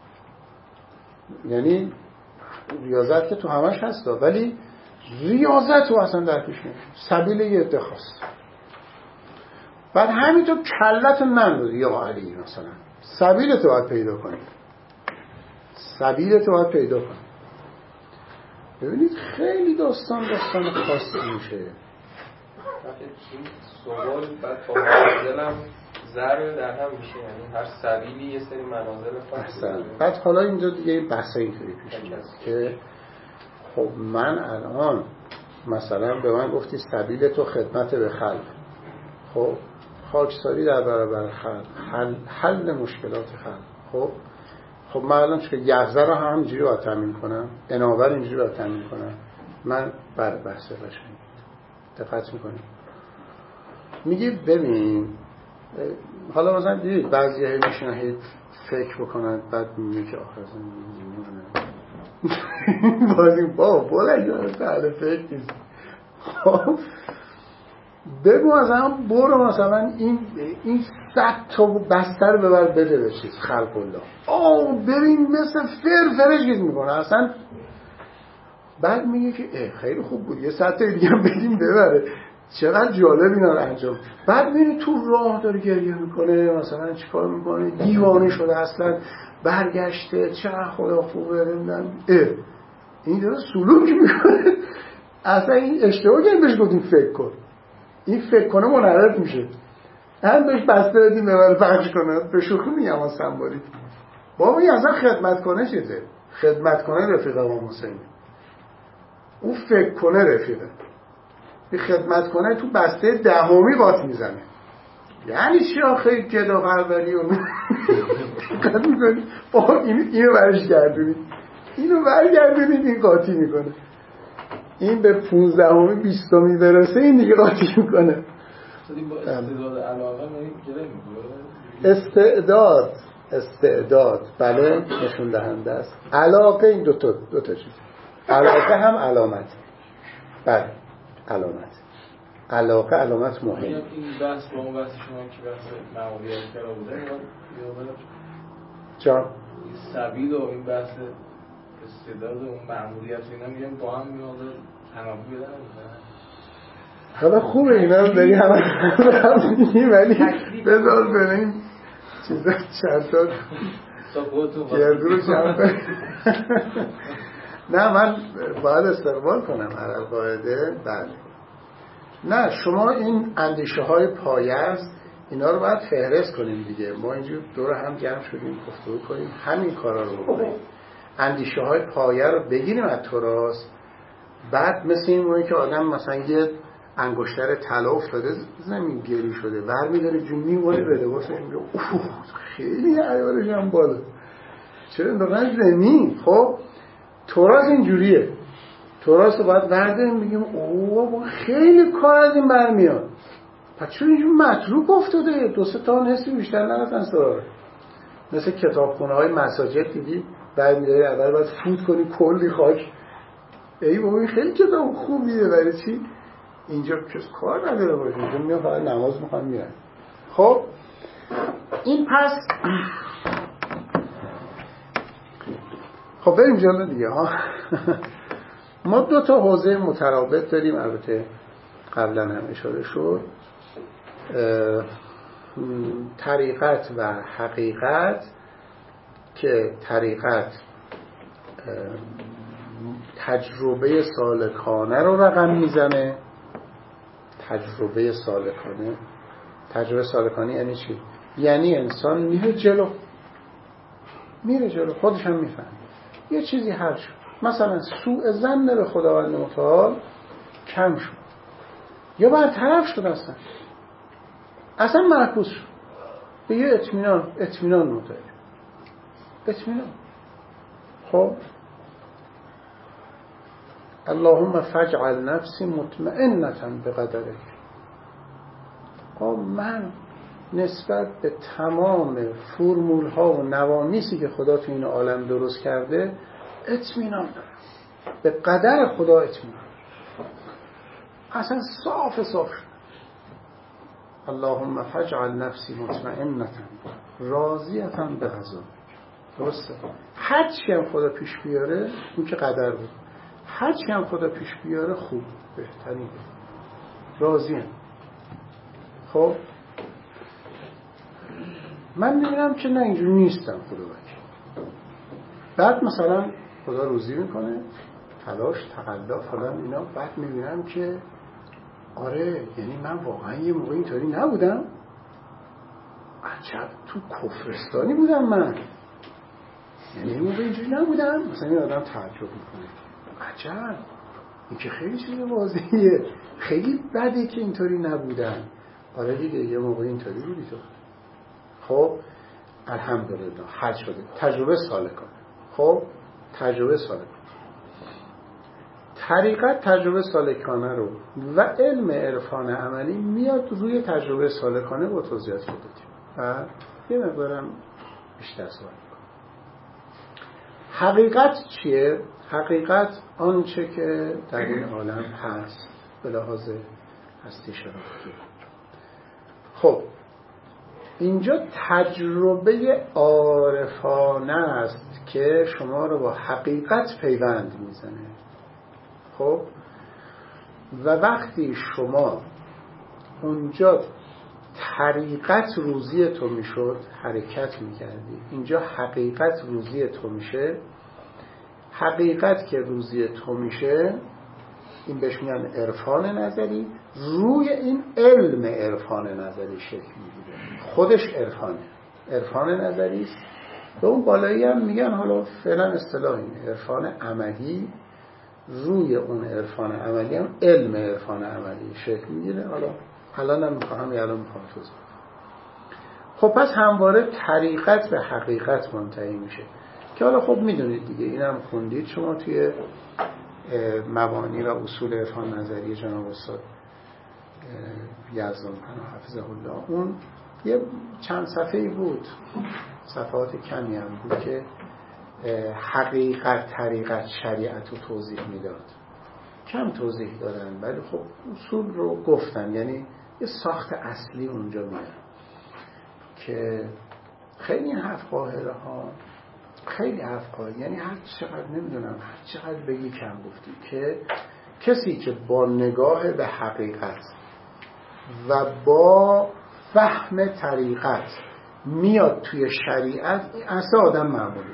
یعنی ریاضت که تو همش هست ولی ریاضت رو اصلا درکش نمیشه، سبیل یه عده خاص. بعد همینطور کلت نندازی یا علی، مثلا سبیلت رو باید پیدا کنی، سبیلت رو باید پیدا کنی. ببینید خیلی داستان داستان خاصی میشه. این سوال بعد با منازلم ضرب در هم میشه، یعنی هر سبیلی یه سری منازل خاصی داره. بعد حالا اینجا دیگه بحثه اینطوری پیش میاد که خب من الان مثلا به من گفتی سبیل تو خدمت به خلق، خب خاکساری در برابر خلق، حل, حل مشکلات خلق. خب خب من الان چون یغزه رو همینجوری باید تامین کنم، اناور اینجوری باید تامین کنم، من بر بحثه باشم. دقت میکنیم میگی ببین حالا مثلا دیدید بعضی هایی میشن هی فکر بکنن بعد میگه که آخر از این بازی با بلنگ تعالی فکر نیست. خب بگو مثلا برو مثلا این این صد تا بستر ببر بده به چیز خلق الله، آه ببین مثل فر فرش گید میکنه اصلا. بعد میگه که خیلی خوب بود یه صد تا دیگه هم بدیم ببره، چقدر جالب اینا رو انجام. بعد میبینی تو راه داره گریه میکنه، مثلا چیکار میکنه، دیوانه شده اصلا، برگشته چقدر خدا خوبه، نمیدونم اه این داره سلوک میکنه. اصلا این اشتباه که بهش گفتیم فکر کن، این فکر کنه منحرف میشه. هم بهش بسته بدیم ببره پخش کنه، به شوخی میگم اما سمبولیک. بابا این اصلا خدمت کنه چیزه، خدمت کنه رفیق امام حسین، اون فکر کنه رفیقه، این خدمت کنه تو بسته دهمی قاط میزنه. یعنی چی آخه گدا پروری و دقت میکنی بابا این اینو برش گردونید، اینو برگردونید، این قاطی میکنه. این به پونزدهمی بیستمی برسه این دیگه قاطی میکنه. استعداد علاقه نمیگیره استعداد استعداد بله نشون دهنده است. علاقه این دو تا دو تا چیز، علاقه هم علامت، بله علامت، علاقه علامت مهم. این بحث با اون بحث شما که بحث معمولیت کرا بوده یا جان این سبیل و این بحث استعداد و اون معمولیت اینا میگم با هم میاد تنافی بدن. حالا خوبه اینا رو داری همه میگی، ولی بذار بریم چیزا چند تا گردو رو جمع کنیم. نه من باید استقبال کنم عرض قاعده. بله نه شما این اندیشه های پایه است اینا رو باید فهرست کنیم دیگه. ما اینجور دور هم جمع شدیم گفتگو کنیم همین کارا رو بکنیم. اندیشه های پایه رو بگیریم از تراث. بعد مثل این موقعی که آدم مثلا یه انگشتر طلا افتاده زمین گری شده برمی‌داره جون می‌وره به لباسش میگه اوه خیلی عیارش هم بالا چرا انداختن زمین. خب تراث اینجوریه. تراث رو باید برداریم بگیم اوه خیلی کار از این برمیاد. پس چون اینجور متروک افتاده دو سه تا نصفی بیشتر نرفتن سراغ. مثل کتابخونه های مساجد دیدی برمی‌داری اول باید فوت کنی کلی خاک. ای بابا این خیلی کتاب خوبیه برای چی؟ اینجا کس کار نداره باشه اینجا میان فقط نماز میخوان میرن. خب این پس خب بریم جلو دیگه ها. ما دو تا حوزه مترابط داریم البته قبلا هم اشاره شد. طریقت و حقیقت که طریقت تجربه سالکانه رو رقم میزنه. تجربه سالکانه تجربه سالکانه یعنی چی؟ یعنی انسان میره جلو میره جلو خودش هم میفهمه یه چیزی حل شد. مثلا سوء ظن به خداوند متعال کم شد یا برطرف شد اصلا اصلا معکوس شد به یه اطمینان اطمینان متعال اطمینان. خب اللهم فاجعل نفسی مطمئنة بقدرک. خب من نسبت به تمام فرمول ها و نوامیسی که خدا تو این عالم درست کرده اطمینان دارم. به قدر خدا اطمینان اصلا صاف صاف شد. اللهم فاجعل نفسی مطمئنة راضیة بقضاک. درسته هر چی هم خدا پیش بیاره اون که قدر بود هر چی هم خدا پیش بیاره خوب بهترین راضیم. خب من میبینم که نه اینجور نیستم خدا وکیل. بعد مثلا خدا روزی میکنه تلاش تقلا فلان اینا بعد میبینم که آره یعنی من واقعا یه موقع اینطوری نبودم عجب تو کفرستانی بودم من یعنی یه موقع اینجوری نبودم. مثلا این آدم تعجب میکنه عجب این که خیلی چیز واضحیه خیلی بده که اینطوری نبودن. آره دیگه یه موقع اینطوری بودی تو. خب الحمدلله حل شده. تجربه سالکانه. خب تجربه سالکانه طریقت تجربه سالکانه رو و علم عرفان عملی میاد روی تجربه سالکانه با توضیحات رو دادیم و یه مقدارم بیشتر صحبت می‌کنم. حقیقت چیه؟ حقیقت آنچه که در این عالم هست به لحاظ هستی شناختی. خب اینجا تجربه عارفانه است که شما رو با حقیقت پیوند میزنه. خب و وقتی شما اونجا طریقت روزی تو میشد حرکت میکردی اینجا حقیقت روزی تو میشه. حقیقت که روزی تو میشه این بهش میگن عرفان نظری. روی این علم عرفان نظری شکل میگیره. خودش عرفانه عرفان نظری است. به اون بالایی هم میگن حالا فعلا اصطلاح اینه عرفان عملی. روی اون عرفان عملی هم علم عرفان عملی شکل میگیره. حالا الان هم میخوام الان میخوام توضیح. خب پس همواره طریقت به حقیقت منتهی میشه که حالا خب میدونید دیگه اینم خوندید شما توی مبانی و اصول عرفان نظری جناب استاد یزدان حفظه الله. اون یه چند صفحه‌ای بود صفحات کمی هم بود که حقیقت طریقت شریعت رو توضیح میداد. کم توضیح دادن ولی خب اصول رو گفتن یعنی یه ساخت اصلی اونجا میاد که خیلی حرف قاهره ها خیلی حرف قاهره یعنی هر چقدر نمیدونم هر چقدر بگی کم گفتی که کسی که با نگاه به حقیقت و با فهم طریقت میاد توی شریعت اصلا آدم معمولی.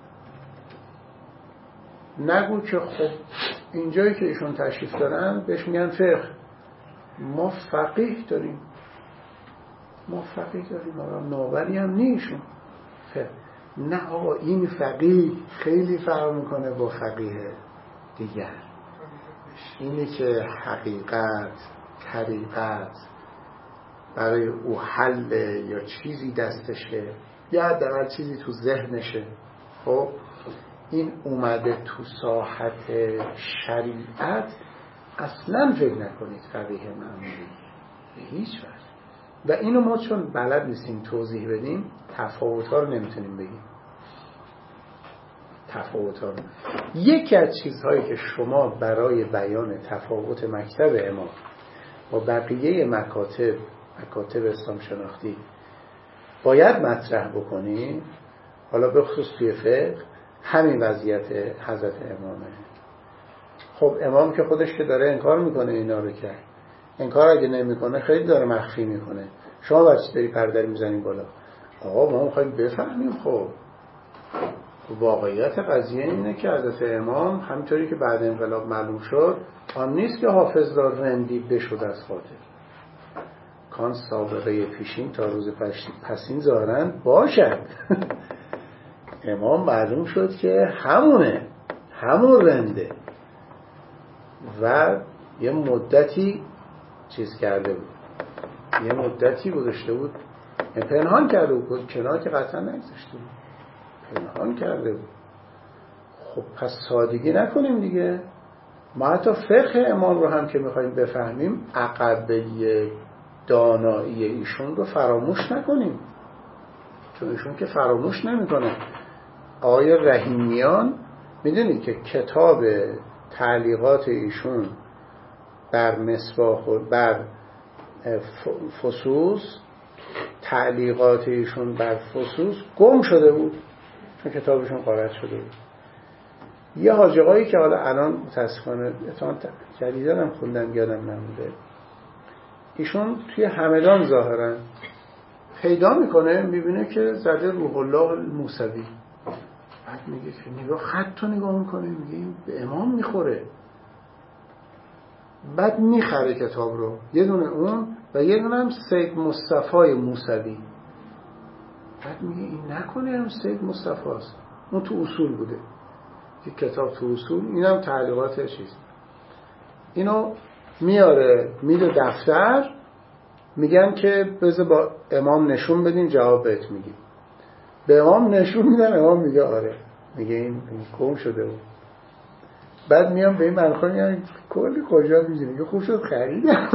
نگو که خب اینجایی که ایشون تشریف دارن بهش میگن فقه، ما فقیه داریم، ما فقیه داریم، آقا نوبری هم نیشون فقه. نه آقا این فقیه خیلی فرق میکنه با فقیه دیگر. اینی که حقیقت، طریقت برای او حل یا چیزی دستشه یا حداقل چیزی تو ذهنشه، خب این اومده تو ساحت شریعت، اصلا فکر نکنید فقیه معمولی، هیچ وقت. و اینو ما چون بلد نیستیم توضیح بدیم، تفاوت‌ها رو نمیتونیم بگیم. تفاوت‌ها رو یکی از چیزهایی که شما برای بیان تفاوت مکتب امام با بقیه مکاتب مکاتب اسلام شناختی باید مطرح بکنید، حالا به خصوص توی فقه، همین وضعیت حضرت امامه. خب امام که خودش که داره انکار میکنه اینا رو، کرد انکار اگه نمیکنه خیلی داره مخفی میکنه. شما بچه داری پردر میزنیم بالا، آقا ما میخوایم بفهمیم. خب واقعیت قضیه اینه که حضرت امام همینطوری که بعد انقلاب معلوم شد، آن نیست که حافظ را رندی بشد از خاطر، کان سابقه پیشین تا روز پسین ظاهرند باشد. امام معلوم شد که همونه، همون رنده و یه مدتی چیز کرده بود، یه مدتی گذاشته بود، پنهان کرده بود، کنار که قطعا نگذاشته بود، پنهان کرده بود. خب پس سادگی نکنیم دیگه. ما حتی فقه امام رو هم که میخواییم بفهمیم، عقبه دانایی ایشون رو فراموش نکنیم، چون ایشون که فراموش نمیکنه. آقای رحیمیان میدونید که کتاب تعلیقات ایشون بر مصباح بر فصوص، تعلیقات ایشون بر فصوص گم شده بود، چون کتابشون غارت شده بود. یه حاجقایی که حالا الان متاسفانه اتفاقا جدیدن هم خوندم یادم نمونده، ایشون توی همدان ظاهرا پیدا میکنه، میبینه که زده روح الله الموسوی، بعد میگه که نگاه خط رو نگاه میکنه، میگه این به امام میخوره. بعد میخره کتاب رو، یه دونه اون و یه دونه هم سید مصطفی موسوی. بعد میگه این نکنه هم سید مصطفی است، اون تو اصول بوده، یه کتاب تو اصول، این هم تعلیقات چیز. اینو میاره میده دفتر، میگن که بذار با امام نشون بدین جواب بهت میگیم. به امام نشون میدن، امام میگه آره، میگه این گم شده بود. بعد میام به این منخواه میگن کلی کجا میگه، میگه خوب شد خریدم.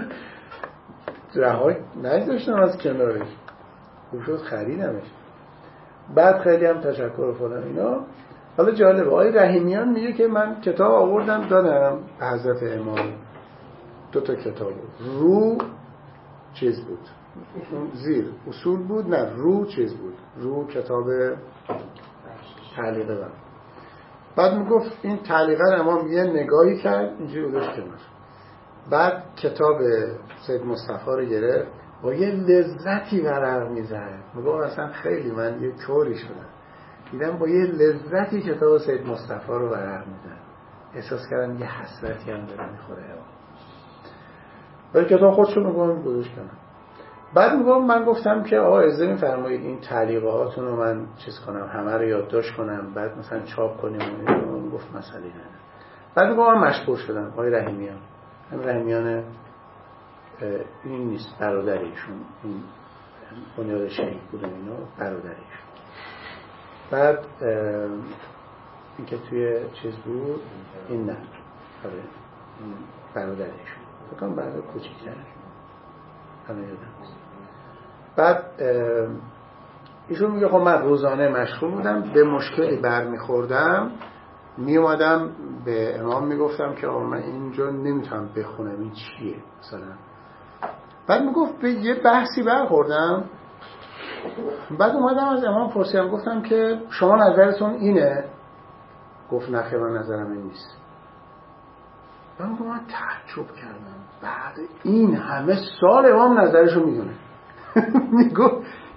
رها نگذاشتم از کنارش، خوب شد خریدمش. بعد خیلی هم تشکر فلان اینا. حالا جالبه آقای رحیمیان میگه که من کتاب آوردم دادم به حضرت امام، دو تا کتاب بود، رو چیز بود، زیر اصول بود، نه رو چیز بود، رو کتاب تعلیقه بود. بعد میگفت این تعلیقه امام یه نگاهی کرد اینجوری گذاشت کنار. بعد کتاب سید مصطفی رو گرفت با یه لذتی ورق میزد، میگفت اصلا خیلی من یه طوری شدم، دیدم با یه لذتی کتاب سید مصطفی رو ورق میزد، احساس کردم یه حسرتی هم داره میخوره امام. ولی کتاب خودشو میگم گذاشت کنم. بعد میگم من گفتم که آقا اجازه میفرمایید این تعلیقاتون رو من چیز کنم، همه رو یادداشت کنم، بعد مثلا چاپ کنیم. اون گفت مسئله نه. بعد میگم من مشغول شدم. آقای رحیمیان، هم رحیمیان این نیست، برادر ایشون، این بنیاد شهید بودن اینا، برادر ایشون. بعد این که توی چیز بود این نه، آره این برادر ایشون، فکرم برادر کوچیک‌تره، همه یادم نیست. بعد ایشون میگه خب من روزانه مشغول بودم، به مشکلی برمیخوردم، میومدم به امام میگفتم که آقا من اینجا نمیتونم بخونم، این چیه مثلا. بعد میگفت به یه بحثی برخوردم، بعد اومدم از امام پرسیدم، گفتم که شما نظرتون اینه؟ گفت نه خیر من نظرم این نیست. من گفتم من تعجب کردم، بعد این همه سال امام نظرشو میدونه. میگفت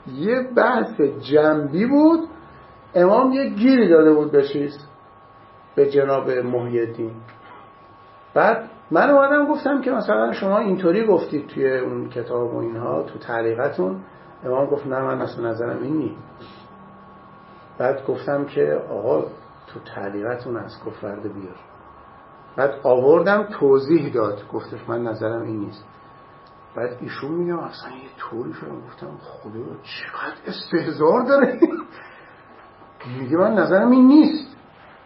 یه بحث جنبی بود. امام یه گیری داده بود به چیز، به جناب محی الدین. بعد من اومدم گفتم که مثلا شما اینطوری گفتید توی اون کتاب و اینها تو تعلیقتون. امام گفت نه من اصلا نظرم این نیست. بعد گفتم که آقا تو تعلیقتون از کفر ورده بیار. بعد آوردم توضیح داد، گفتش من نظرم این نیست. بعد ایشون میگم اصلا یه طوری شدم، گفتم خدا چقدر استهزار داره. میگه من نظرم این نیست.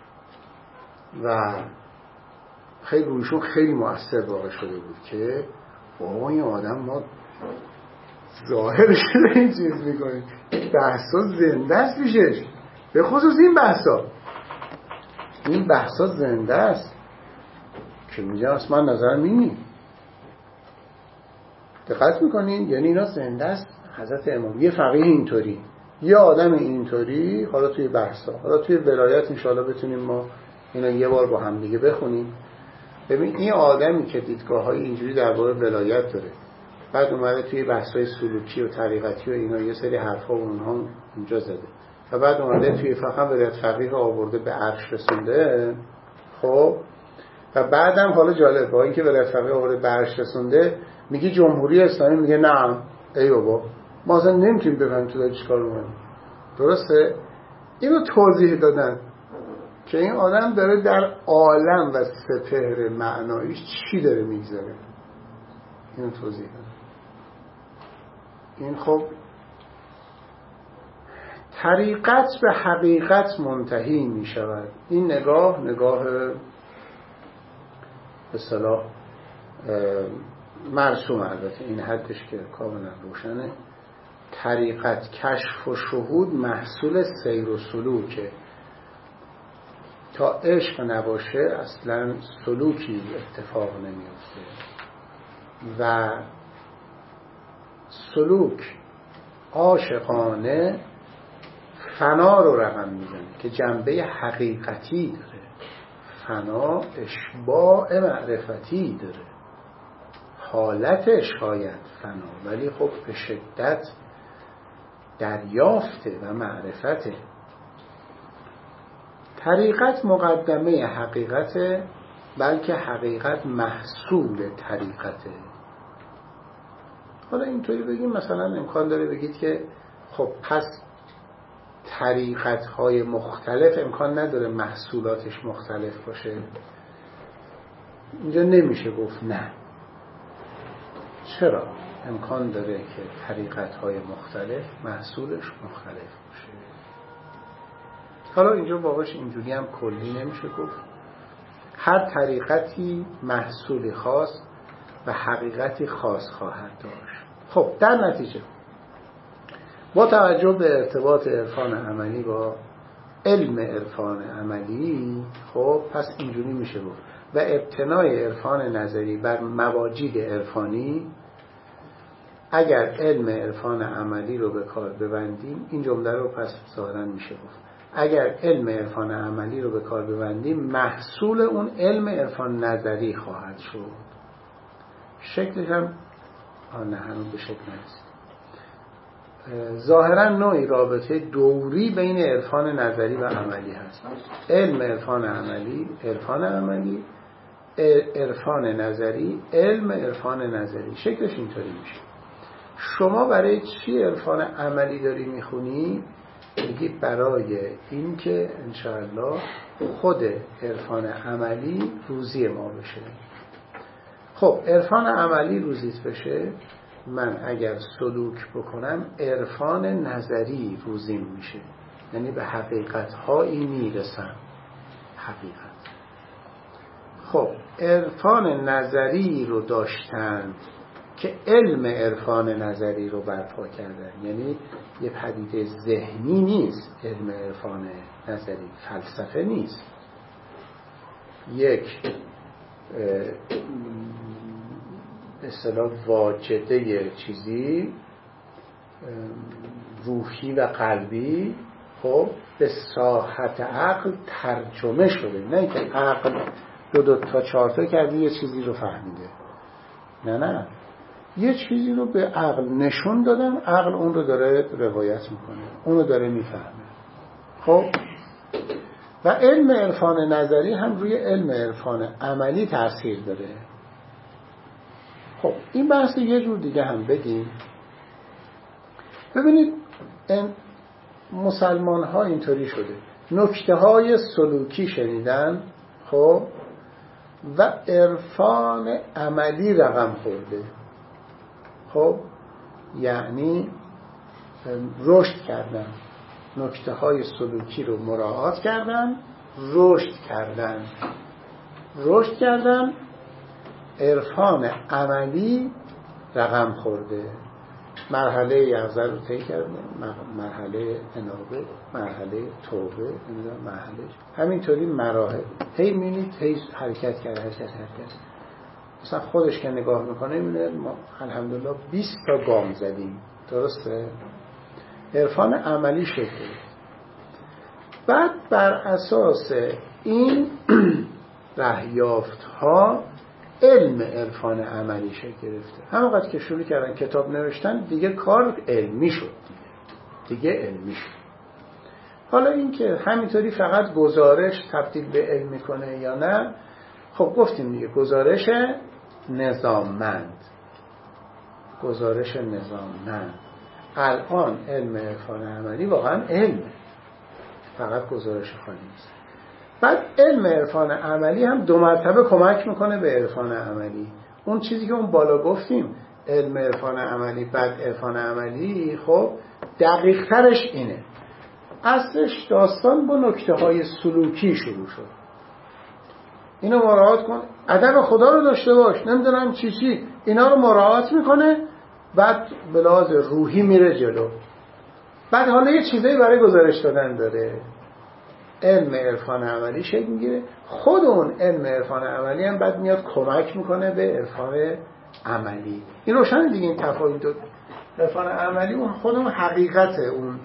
و خیلی رویشون خیلی مؤثر واقع شده بود که بابا این آدم ما ظاهرش رو این چیز میکنیم، بحثا زنده است پیشش، به خصوص این بحثا این بحثا زنده است که میگه اصلا من نظرم این نیست. دقت میکنین؟ یعنی اینا زنده است. حضرت امام یه فقیه اینطوری، یه آدم اینطوری، حالا توی بحثا، حالا توی ولایت انشاءالله بتونیم ما اینا یه بار با هم دیگه بخونیم. ببین این آدمی که دیدگاه‌های اینجوری درباره ولایت داره، بعد اومده توی بحث‌های سلوکی و طریقتی و اینا یه سری حرفا و اونها اونجا زده و بعد اومده توی فقه ولایت فقیه آورده به عرش رسونده. خب و بعدم حالا جالب، با اینکه ولایت فقیه آورده به عرش رسونده، میگه جمهوری اسلامی میگه نه ای بابا ما اصلا نمیتونیم بفهمیم تو داری چیکار می‌کنی. درسته؟ اینو توضیح دادن که این آدم داره در عالم و سپهر معناییش چی داره میگذاره. اینو توضیح دادن. این خب طریقت به حقیقت منتهی می شود. این نگاه نگاه به اصطلاح مرسوم، البته این حدش که کاملا روشنه. طریقت کشف و شهود محصول سیر و سلوکه. تا عشق نباشه اصلا سلوکی اتفاق نمیفته و سلوک عاشقانه فنا رو رقم میزنه که جنبه حقیقتی داره. فنا اشباع معرفتی داره، حالتش شاید فنا ولی خب به شدت دریافته و معرفته. طریقت مقدمه حقیقته، بلکه حقیقت محصول طریقته. حالا اینطوری بگیم مثلا امکان داره بگید که خب پس طریقت‌های مختلف امکان نداره محصولاتش مختلف باشه. اینجا نمیشه گفت نه. چرا؟ امکان داره که طریقت‌های مختلف محصولش مختلف باشه. حالا اینجا واقعش اینجوری هم کلی نمیشه گفت. هر طریقتی محصولی خاص و حقیقتی خاص خواهد داشت. خب در نتیجه با توجه به ارتباط عرفان عملی با علم عرفان عملی، خب پس اینجوری میشه گفت و ابتنای عرفان نظری بر مواجید عرفانی، اگر علم عرفان عملی رو به کار ببندیم، این جمله رو پس ظاهرا میشه گفت اگر علم عرفان عملی رو به کار ببندیم محصول اون علم عرفان نظری خواهد شد. شکلش هم آنه هنوز به شکل نیست. ظاهرا نوعی رابطه دوری بین عرفان نظری و عملی هست. علم عرفان عملی، عرفان عملی، عرفان نظری، علم عرفان نظری. شکلش اینطوری میشه. شما برای چی عرفان عملی داری میخونی؟ میگی برای این که انشاءالله خود عرفان عملی روزی ما بشه. خب عرفان عملی روزیت بشه، من اگر سلوک بکنم عرفان نظری روزیم میشه، یعنی به حقیقت هایی میرسم. حقیقت. خب عرفان نظری رو داشتن که علم عرفان نظری رو برپا کردن، یعنی یه پدیده ذهنی نیست. علم عرفان نظری فلسفه نیست، یک به اصطلاح واجده چیزی روحی و قلبی خب به ساحت عقل ترجمه شده. نه که عقل دو دو تا چهار تا کرده یه چیزی رو فهمیده. نه نه، یه چیزی رو به عقل نشون دادن، عقل اون رو داره روایت میکنه، اون رو داره میفهمه. خب و علم عرفان نظری هم روی علم عرفان عملی تاثیر داره. خب این بحث یه جور دیگه هم بگیم. ببینید این مسلمان ها اینطوری شده، نکته های سلوکی شنیدن خب و عرفان عملی رقم خورده. خب یعنی رشد کردن، نکته های سلوکی رو مراعات کردن، رشد کردن رشد کردن عرفان عملی رقم خورده، مرحله یغزر رو طی کرده، مرحله انابه، مرحله توبه، مرحله همینطوری مراحل هی می‌بینید هی حرکت کرده حرکت کرده. مثلا خودش که نگاه میکنه می‌بینه ما الحمدلله بیست تا گام زدیم. درسته؟ عرفان عملی شکل. بعد بر اساس این رهیافت ها علم عرفان عملی شکل گرفته. همونقدر که شروع کردن کتاب نوشتن دیگه کار علمی شد دیگه دیگه علمی شد. حالا این که همینطوری فقط گزارش تبدیل به علم میکنه یا نه، خب گفتیم دیگه گزارش نظاممند گزارش نظاممند الان علم عرفان عملی واقعا علم، فقط گزارش خالی نیست. بعد علم عرفان عملی هم دو مرتبه کمک میکنه به عرفان عملی. اون چیزی که اون بالا گفتیم علم عرفان عملی بعد عرفان عملی، خب دقیق ترش اینه. اصلش داستان با نکته های سلوکی شروع شد. اینو مراعات کن، ادب خدا رو داشته باش، نمیدونم چی چی، اینا رو مراعات میکنه. بعد به لحاظ روحی میره جلو. بعد حالا یه چیزایی برای گزارش دادن داره. علم عرفان عملی شکل میگیره. خود اون علم عرفان عملی هم بعد میاد کمک میکنه به عرفان عملی. این روشن دیگه، این تفاوت دو عرفان عملی اون خود اون حقیقت اون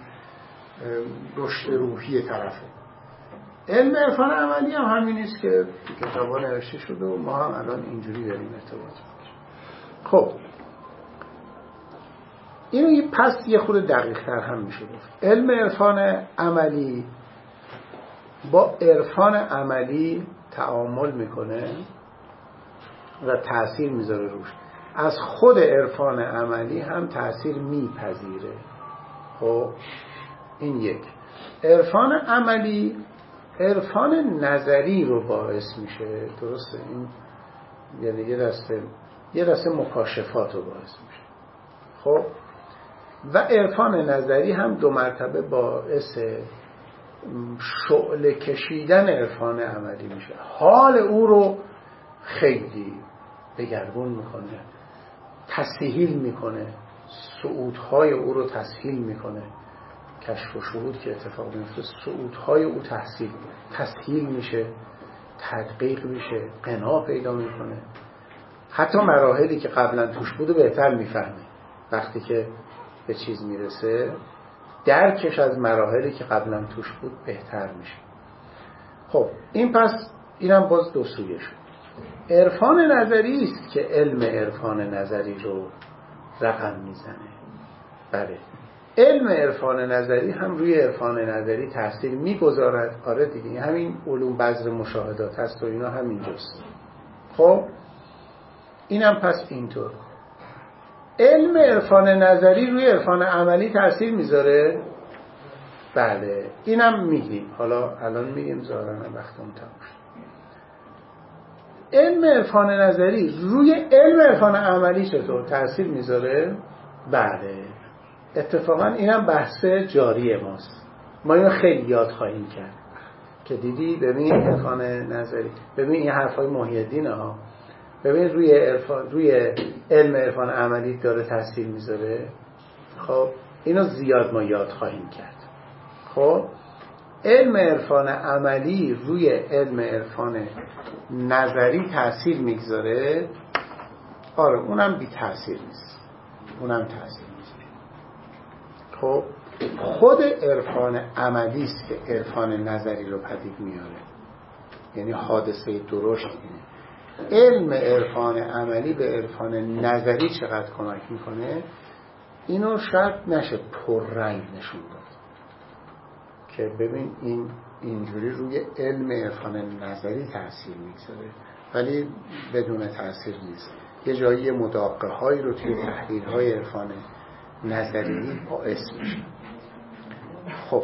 رشد روحی طرفه. علم عرفان عملی هم همین نیست که کتابا نوشته شده و ما هم الان اینجوری داریم ارتباط میگیریم. خب اینو پس یه خود دقیق تر هم میشه گفت. علم عرفان عملی با عرفان عملی تعامل میکنه و تأثیر میذاره روش. از خود عرفان عملی هم تأثیر میپذیره. خب این یک. عرفان عملی عرفان نظری رو باعث میشه. درسته؟ این یعنی یه دسته یه دسته مکاشفات رو باعث میشه. خب و عرفان نظری هم دو مرتبه باعث شعله کشیدن عرفان عملی میشه. حال او رو خیلی دگرگون میکنه، تسهیل میکنه، صعودهای او رو تسهیل میکنه. کشف و شهود که اتفاق میفته صعودهای او تسهیل تسهیل میشه، تدقیق میشه، قنا پیدا میکنه. حتی مراحلی که قبلا توش بوده بهتر میفهمه. وقتی که به چیز میرسه درکش از مراحلی که قبلا توش بود بهتر میشه. خب این پس اینم باز دو سویه شد. عرفان نظری است که علم عرفان نظری رو رقم میزنه. بله علم عرفان نظری هم روی عرفان نظری تاثیر میگذارد. آره دیگه همین علوم بذر مشاهدات هست و اینا همینجاست. خب اینم پس اینطور. علم عرفان نظری روی عرفان عملی تاثیر میذاره. بله اینم میگیم، حالا الان میگیم ظاهرا وقتمون تموم شد. علم عرفان نظری روی علم عرفان عملی چطور تاثیر میذاره؟ بله اتفاقا اینم بحث جاری ماست. ما اینو خیلی یاد خواهیم کرد که دیدی ببین عرفان نظری، ببین این حرفای محی الدین ها، ببین روی عرفان روی علم عرفان عملی داره تاثیر میذاره. خب اینو زیاد ما یاد خواهیم کرد. خب علم عرفان عملی روی علم عرفان نظری تاثیر میگذاره. آره اونم بی تاثیر نیست، اونم تاثیر میذاره. خب خود عرفان عملی است که عرفان نظری رو پدید میاره. یعنی حادثه درشت اینه. علم عرفان عملی به عرفان نظری چقدر کمک میکنه اینو شاید نشه پررنگ نشون داد که ببین این اینجوری روی علم عرفان نظری تأثیر میگذاره، ولی بدون تأثیر نیست. یه جایی مداقه هایی رو توی تحلیل های عرفان نظری باعث میشه. خب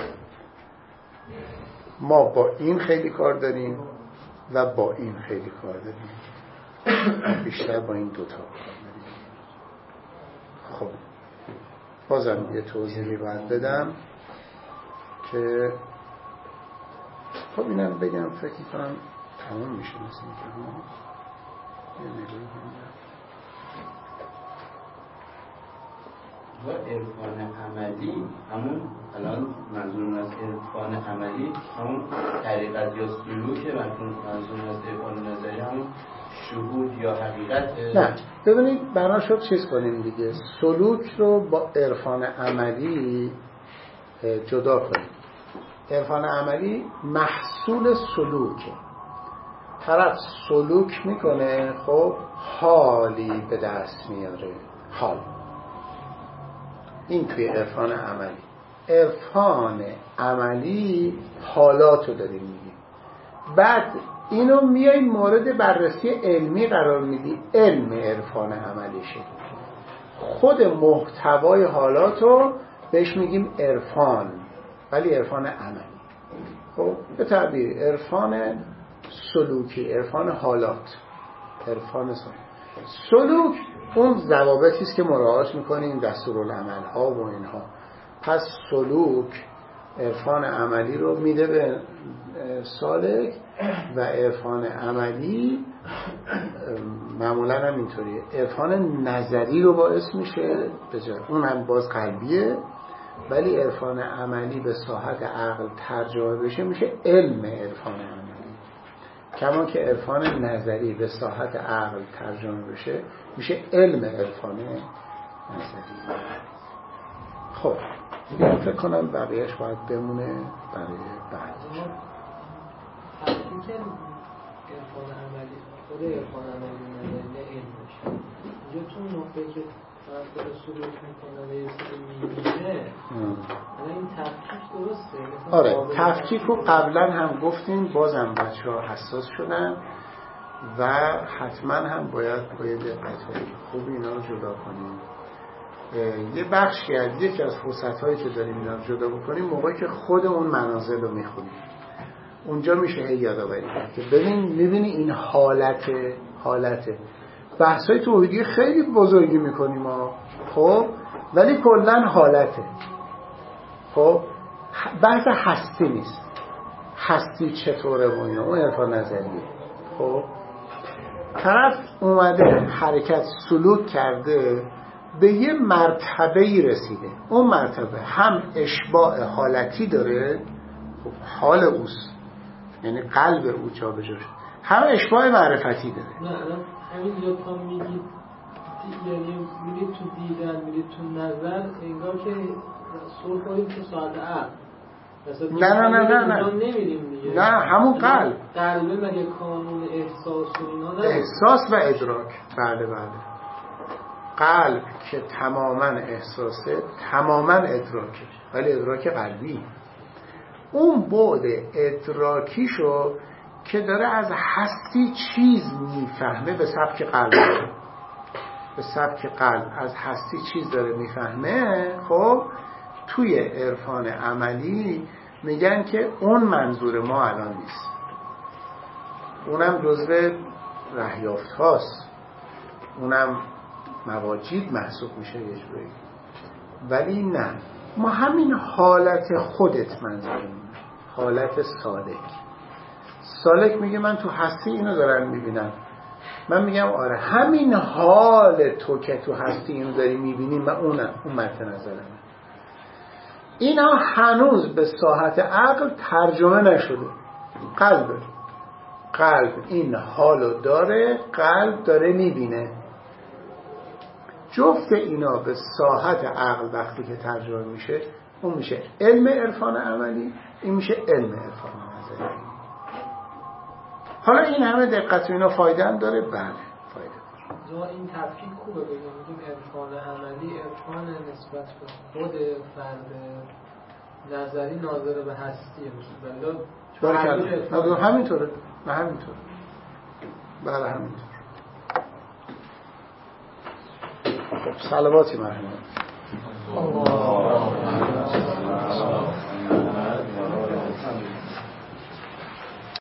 ما با این خیلی کار داریم و با این خیلی کار داریم، بیشتر با این دوتا کار داریم. خب بازم یه توضیحی باید بدم که خب اینم بگم فکر کنم تمام میشه مثل این که ها یه نگاه کنم و عرفان عملی همون الان منظور از عرفان عملی همون طریقت یا سلوک منظور از عرفان نظری همون شهود یا حقیقت. نه ببینید بنا شد چیز کنیم دیگه، سلوک رو با عرفان عملی جدا کنیم. عرفان عملی محصول سلوکه، طرف سلوک میکنه خب حالی به دست میاره، حال. این توی عرفان عملی. عرفان عملی حالاتو داریم میگیم، بعد اینو میای مورد بررسی علمی قرار میدی، علم عرفان عملی شه. خود محتوای حالاتو بهش میگیم عرفان، ولی عرفان عملی. خب به تعبیر عرفان سلوکی، عرفان حالات، عرفان سلوک. سلوک اون ضوابطی است که مراعات میکنیم، دستورالعمل ها و اینها. پس سلوک عرفان عملی رو میده به سالک و عرفان عملی معمولا هم اینطوریه، عرفان نظری رو باعث میشه بجای اون هم باز قلبیه، ولی عرفان عملی به ساحت عقل ترجمه بشه میشه علم عرفان عملی. کما که عرفان نظری به ساحت عقل ترجمه بشه میشه علم عرفان نظری. خب فکر کنم بقیهش باید بمونه برای بعد. تفکیک عرفان عملی خود عرفان عملی نظری نه علمش اینجا تو نقطه که طرف داره سلوک میکنه و یه سری میبینه، الان این تفکیک درسته؟ آره تفکیک رو قبلا هم گفتیم، بازم بچه ها حساس شدن و حتما هم باید باید دقت خوب اینا رو جدا کنیم. یه بخشی از یکی از فرصت هایی که داریم اینا رو جدا بکنیم موقعی که خود اون منازل رو میخونیم، اونجا میشه هی یادآوری کرد که ببین میبینی این حالته حالته بحث های توحیدی خیلی بزرگی میکنیم ما، خب ولی کلن حالته. خب بحث هستی نیست، هستی چطوره و اینا، اون عرفان نظریه. خب طرف اومده حرکت سلوک کرده به یه مرتبه‌ای رسیده، اون مرتبه هم اشباع حالتی داره، خب حال اوست یعنی قلب او جا به جا شد، هم اشباع معرفتی داره. نه الان همین جا تا میگید یعنی میرید تو دیدن میرید تو نظر انگار که سر کنید تو ساعت عقل. نه نه نه نه نه نمیریم دیگه، نه همون قلب قلبه مگه کانون احساس و اینا نه، احساس و ادراک. بله بله قلب که تماما احساسه تماما ادراکه، ولی ادراک قلبی. اون بعد ادراکیشو که داره از هستی چیز میفهمه به سبک قلب، به سبک قلب از هستی چیز داره میفهمه. خب توی عرفان عملی میگن که اون منظور ما الان نیست، اونم جزو رهیافت هاست، اونم مواجید محسوب میشه یه جوری، ولی نه ما همین حالت خودت منظورمون، حالت سالک. سالک میگه من تو هستی اینو دارم میبینم، من میگم آره همین حال تو که تو هستی اینو داری میبینی من اونم اون مد نظرمه. اینا هنوز به ساحت عقل ترجمه نشده. قلب قلب این حالو داره، قلب داره میبینه. جفت اینا به ساحت عقل وقتی که ترجمه میشه اون میشه علم عرفان عملی، این میشه علم عرفان نظری. حالا این همه دقت و اینا فایده هم داره؟ بله فایده داره. این تفکیک خوبه بگیم میگیم عرفان عملی عرفان نسبت به خود فرد نظری ناظر به هستیه بله بله همینطوره نه همینطوره بله همینطور. صلواتی مرحمت